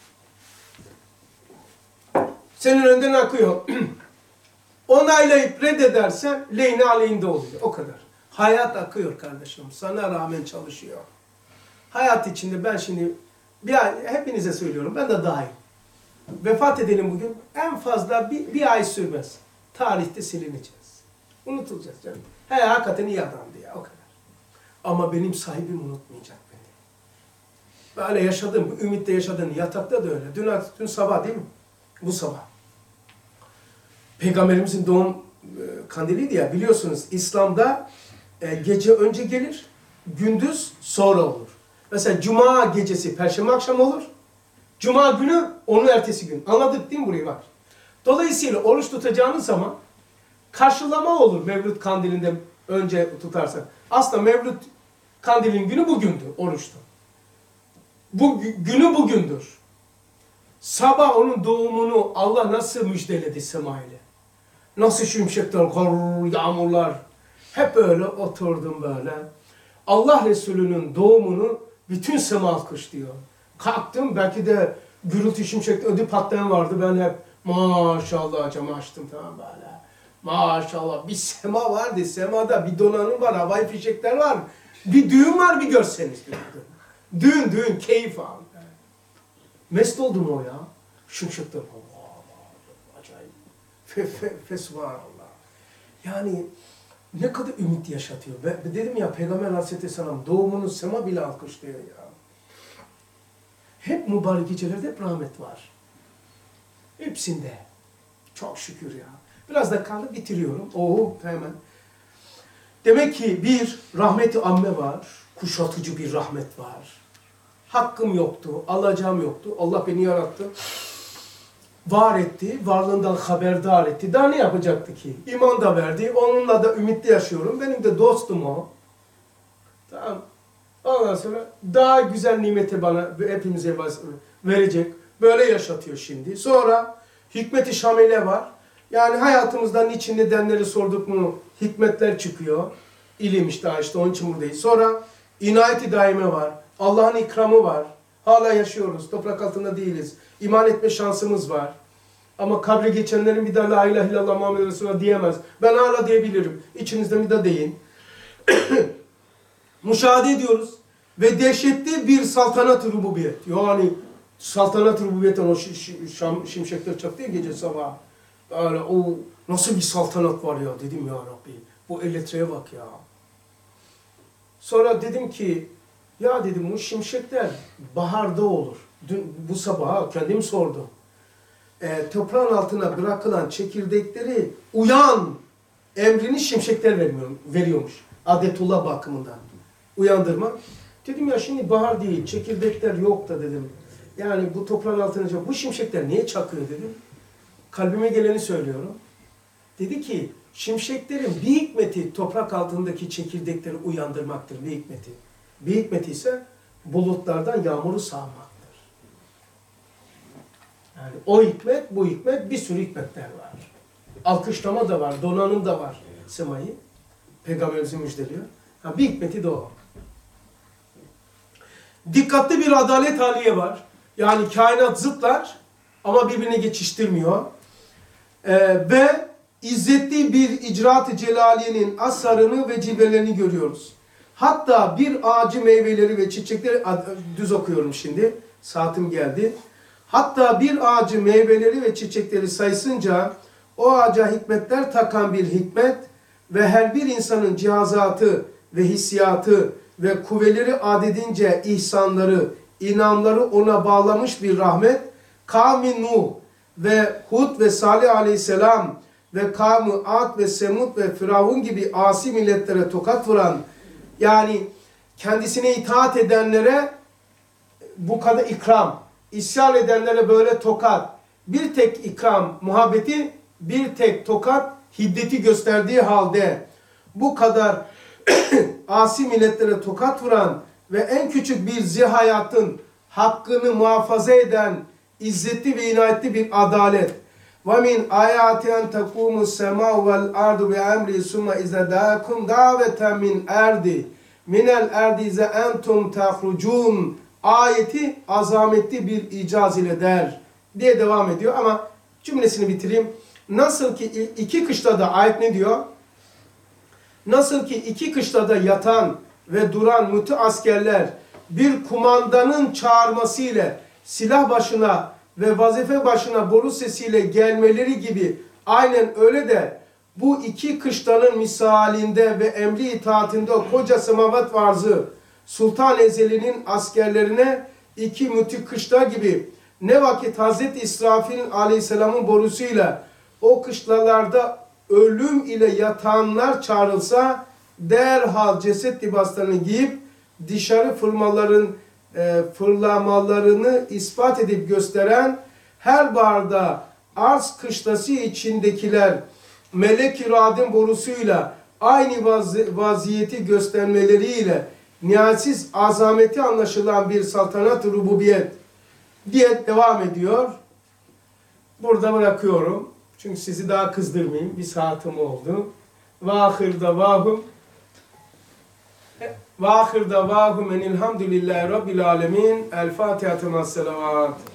Senin önden akıyor. Onaylayıp reddedersen lehine aleyhinde oluyor. O kadar. Hayat akıyor kardeşim. Sana rağmen çalışıyor. Hayat içinde ben şimdi hepinize söylüyorum. Ben de dahil. Vefat edelim bugün. En fazla bir ay sürmez. Tarihte silineceğiz. Unutulacağız canım. Hakikaten iyi adamdı ya. O kadar. Ama benim sahibim unutmayacak beni. Böyle yaşadım. Bu ümitle yaşadığın yatakta da öyle. Dün sabah değil mi? Bu sabah. Peygamberimizin doğum kandiliydi ya. Biliyorsunuz İslam'da gece önce gelir. Gündüz sonra olur. Mesela Cuma gecesi Perşembe akşamı olur. Cuma günü onun ertesi gün. Anladık değil mi burayı bak. Dolayısıyla oruç tutacağınız zaman karşılama olur Mevlüt kandilinde önce tutarsan. Aslında Mevlüt kandilin günü bugündü oruçta. Bu günü bugündür. Sabah onun doğumunu Allah nasıl müjdeledi semayla. Nasıl şimşekler, kar, yağmurlar. Hep öyle oturdum böyle. Allah Resulü'nün doğumunu bütün sema alkışlıyor. Kalktım belki de gürültü şimşekte ödü patlayan vardı. Ben hep maşallah camı açtım tamam böyle. Maşallah bir sema vardı. Semada bir donanım var, havai fişekler var. Bir düğün var bir görseniz. Düğün, keyif al. Mest oldum o ya. Şimşekler. Acayip. Fesubhanallah. Yani ne kadar ümit yaşatıyor. Dedim ya Peygamber Aleyhisselam doğumunu sema bile alkışlıyor ya. Hep mübarek gecelerde hep rahmet var. Hepsinde. Çok şükür ya. Biraz da kaldı bitiriyorum. Hemen. Demek ki bir rahmeti amme var. Kuşatıcı bir rahmet var. Hakkım yoktu, alacağım yoktu. Allah beni yarattı. Var etti, varlığından haberdar etti. Daha ne yapacaktı ki? İman da verdi, onunla da ümitli yaşıyorum. Benim de dostum o. Tamam. Ondan sonra daha güzel nimeti bana hepimize verecek. Böyle yaşatıyor şimdi. Sonra hikmet-i şamile var. Yani hayatımızdan niçin nedenleri sorduk mu hikmetler çıkıyor. İlim işte onun için buradayız. Sonra inayet-i daime var. Allah'ın ikramı var. Hala yaşıyoruz. Toprak altında değiliz. İman etme şansımız var. Ama kabre geçenlerin bir daha la ilahe illallah Muhammed Resulullah diyemez. Ben hala diyebilirim. İçinizde bir de deyin. Müşahede ediyoruz. Ve dehşetli bir saltanat-ı rububiyet. Yani saltanat-ı rububiyetten o şimşekler çaktı ya gece sabah. Böyle o nasıl bir saltanat var ya dedim ya Rabbi. Bu eletriğe bak ya. Sonra dedim ki, ya dedim bu şimşekler baharda olur. Dün bu sabah kendim sordum. Toprağın altına bırakılan çekirdekleri uyan emrini şimşekler veriyormuş. Adetullah bakımından. Uyandırma. Dedim ya şimdi bahar değil, çekirdekler yok da dedim. Yani bu toprağın altına bu şimşekler niye çakıyor dedim. Kalbime geleni söylüyorum. Dedi ki şimşeklerin bir hikmeti toprak altındaki çekirdekleri uyandırmaktır, bir hikmeti. Bir hikmeti ise bulutlardan yağmuru sağmaktır. Yani o hikmet, bu hikmet, bir sürü hikmetler var. Alkışlama da var, donanım da var semayı. Peygamberimizi müjdeliyor. Ha, bir hikmeti de o. Dikkatli bir adalet haliye var. Yani kainat zıtlar ama birbirini geçiştirmiyor. Ve izzetli bir icraat-ı celaliyenin asarını ve cilvelerini görüyoruz. Hatta bir ağacı meyveleri ve çiçekleri, düz okuyorum şimdi, saatim geldi. Hatta bir ağacı meyveleri ve çiçekleri sayısınca o ağaca hikmetler takan bir hikmet ve her bir insanın cihazatı ve hissiyatı ve kuvveleri adedince ihsanları, inamları ona bağlamış bir rahmet, kavmi Nuh ve Hud ve Salih aleyhisselam ve kavmi Ad ve Semud ve Firavun gibi asi milletlere tokat vuran, yani kendisine itaat edenlere bu kadar ikram, isyan edenlere böyle tokat, bir tek ikram, muhabbeti, bir tek tokat, hiddeti gösterdiği halde bu kadar asi milletlere tokat vuran ve en küçük bir zihayatın hakkını muhafaza eden izzetli ve inayetli bir adalet. وَمِنْ آيَاتِ أَنْ تَقُومُ السَّمَاءُ وَالْاَرْضُ بِأَمْرِ ثُمَّ إِذَا دَاكُمْ دَعْوَةً مِنْ اَرْضِ مِنَ الْاَرْضِ اِذَا أَنْتُمْ تَخْرُجُونَ ayeti azametli bir icaz ile der diye devam ediyor ama cümlesini bitireyim. Nasıl ki iki kışlada, ayet ne diyor? Nasıl ki iki kışlada yatan ve duran mütü askerler bir kumandanın çağırmasıyla silah başına ve vazife başına boru sesiyle gelmeleri gibi, aynen öyle de bu iki kışlanın misalinde ve emri itaatinde koca semavat varzı Sultan Ezeli'nin askerlerine iki müthiş kışla gibi ne vakit Hazreti İsrafil aleyhisselamın borusuyla o kışlalarda ölüm ile yatanlar çağrılsa derhal ceset libaslarını giyip dışarı fırlamalarını ispat edip gösteren her barda arz kışlası içindekiler melek-i radin borusuyla aynı vaziyeti göstermeleriyle nihayetsiz azameti anlaşılan bir saltanat-ı rububiyet diye devam ediyor. Burada bırakıyorum. Çünkü sizi daha kızdırmayayım. Bir saatim oldu. وَآخِرْ دَوَاهُمْ enilhamdülillahi rabbil alemin. El Fatiha temas salavat.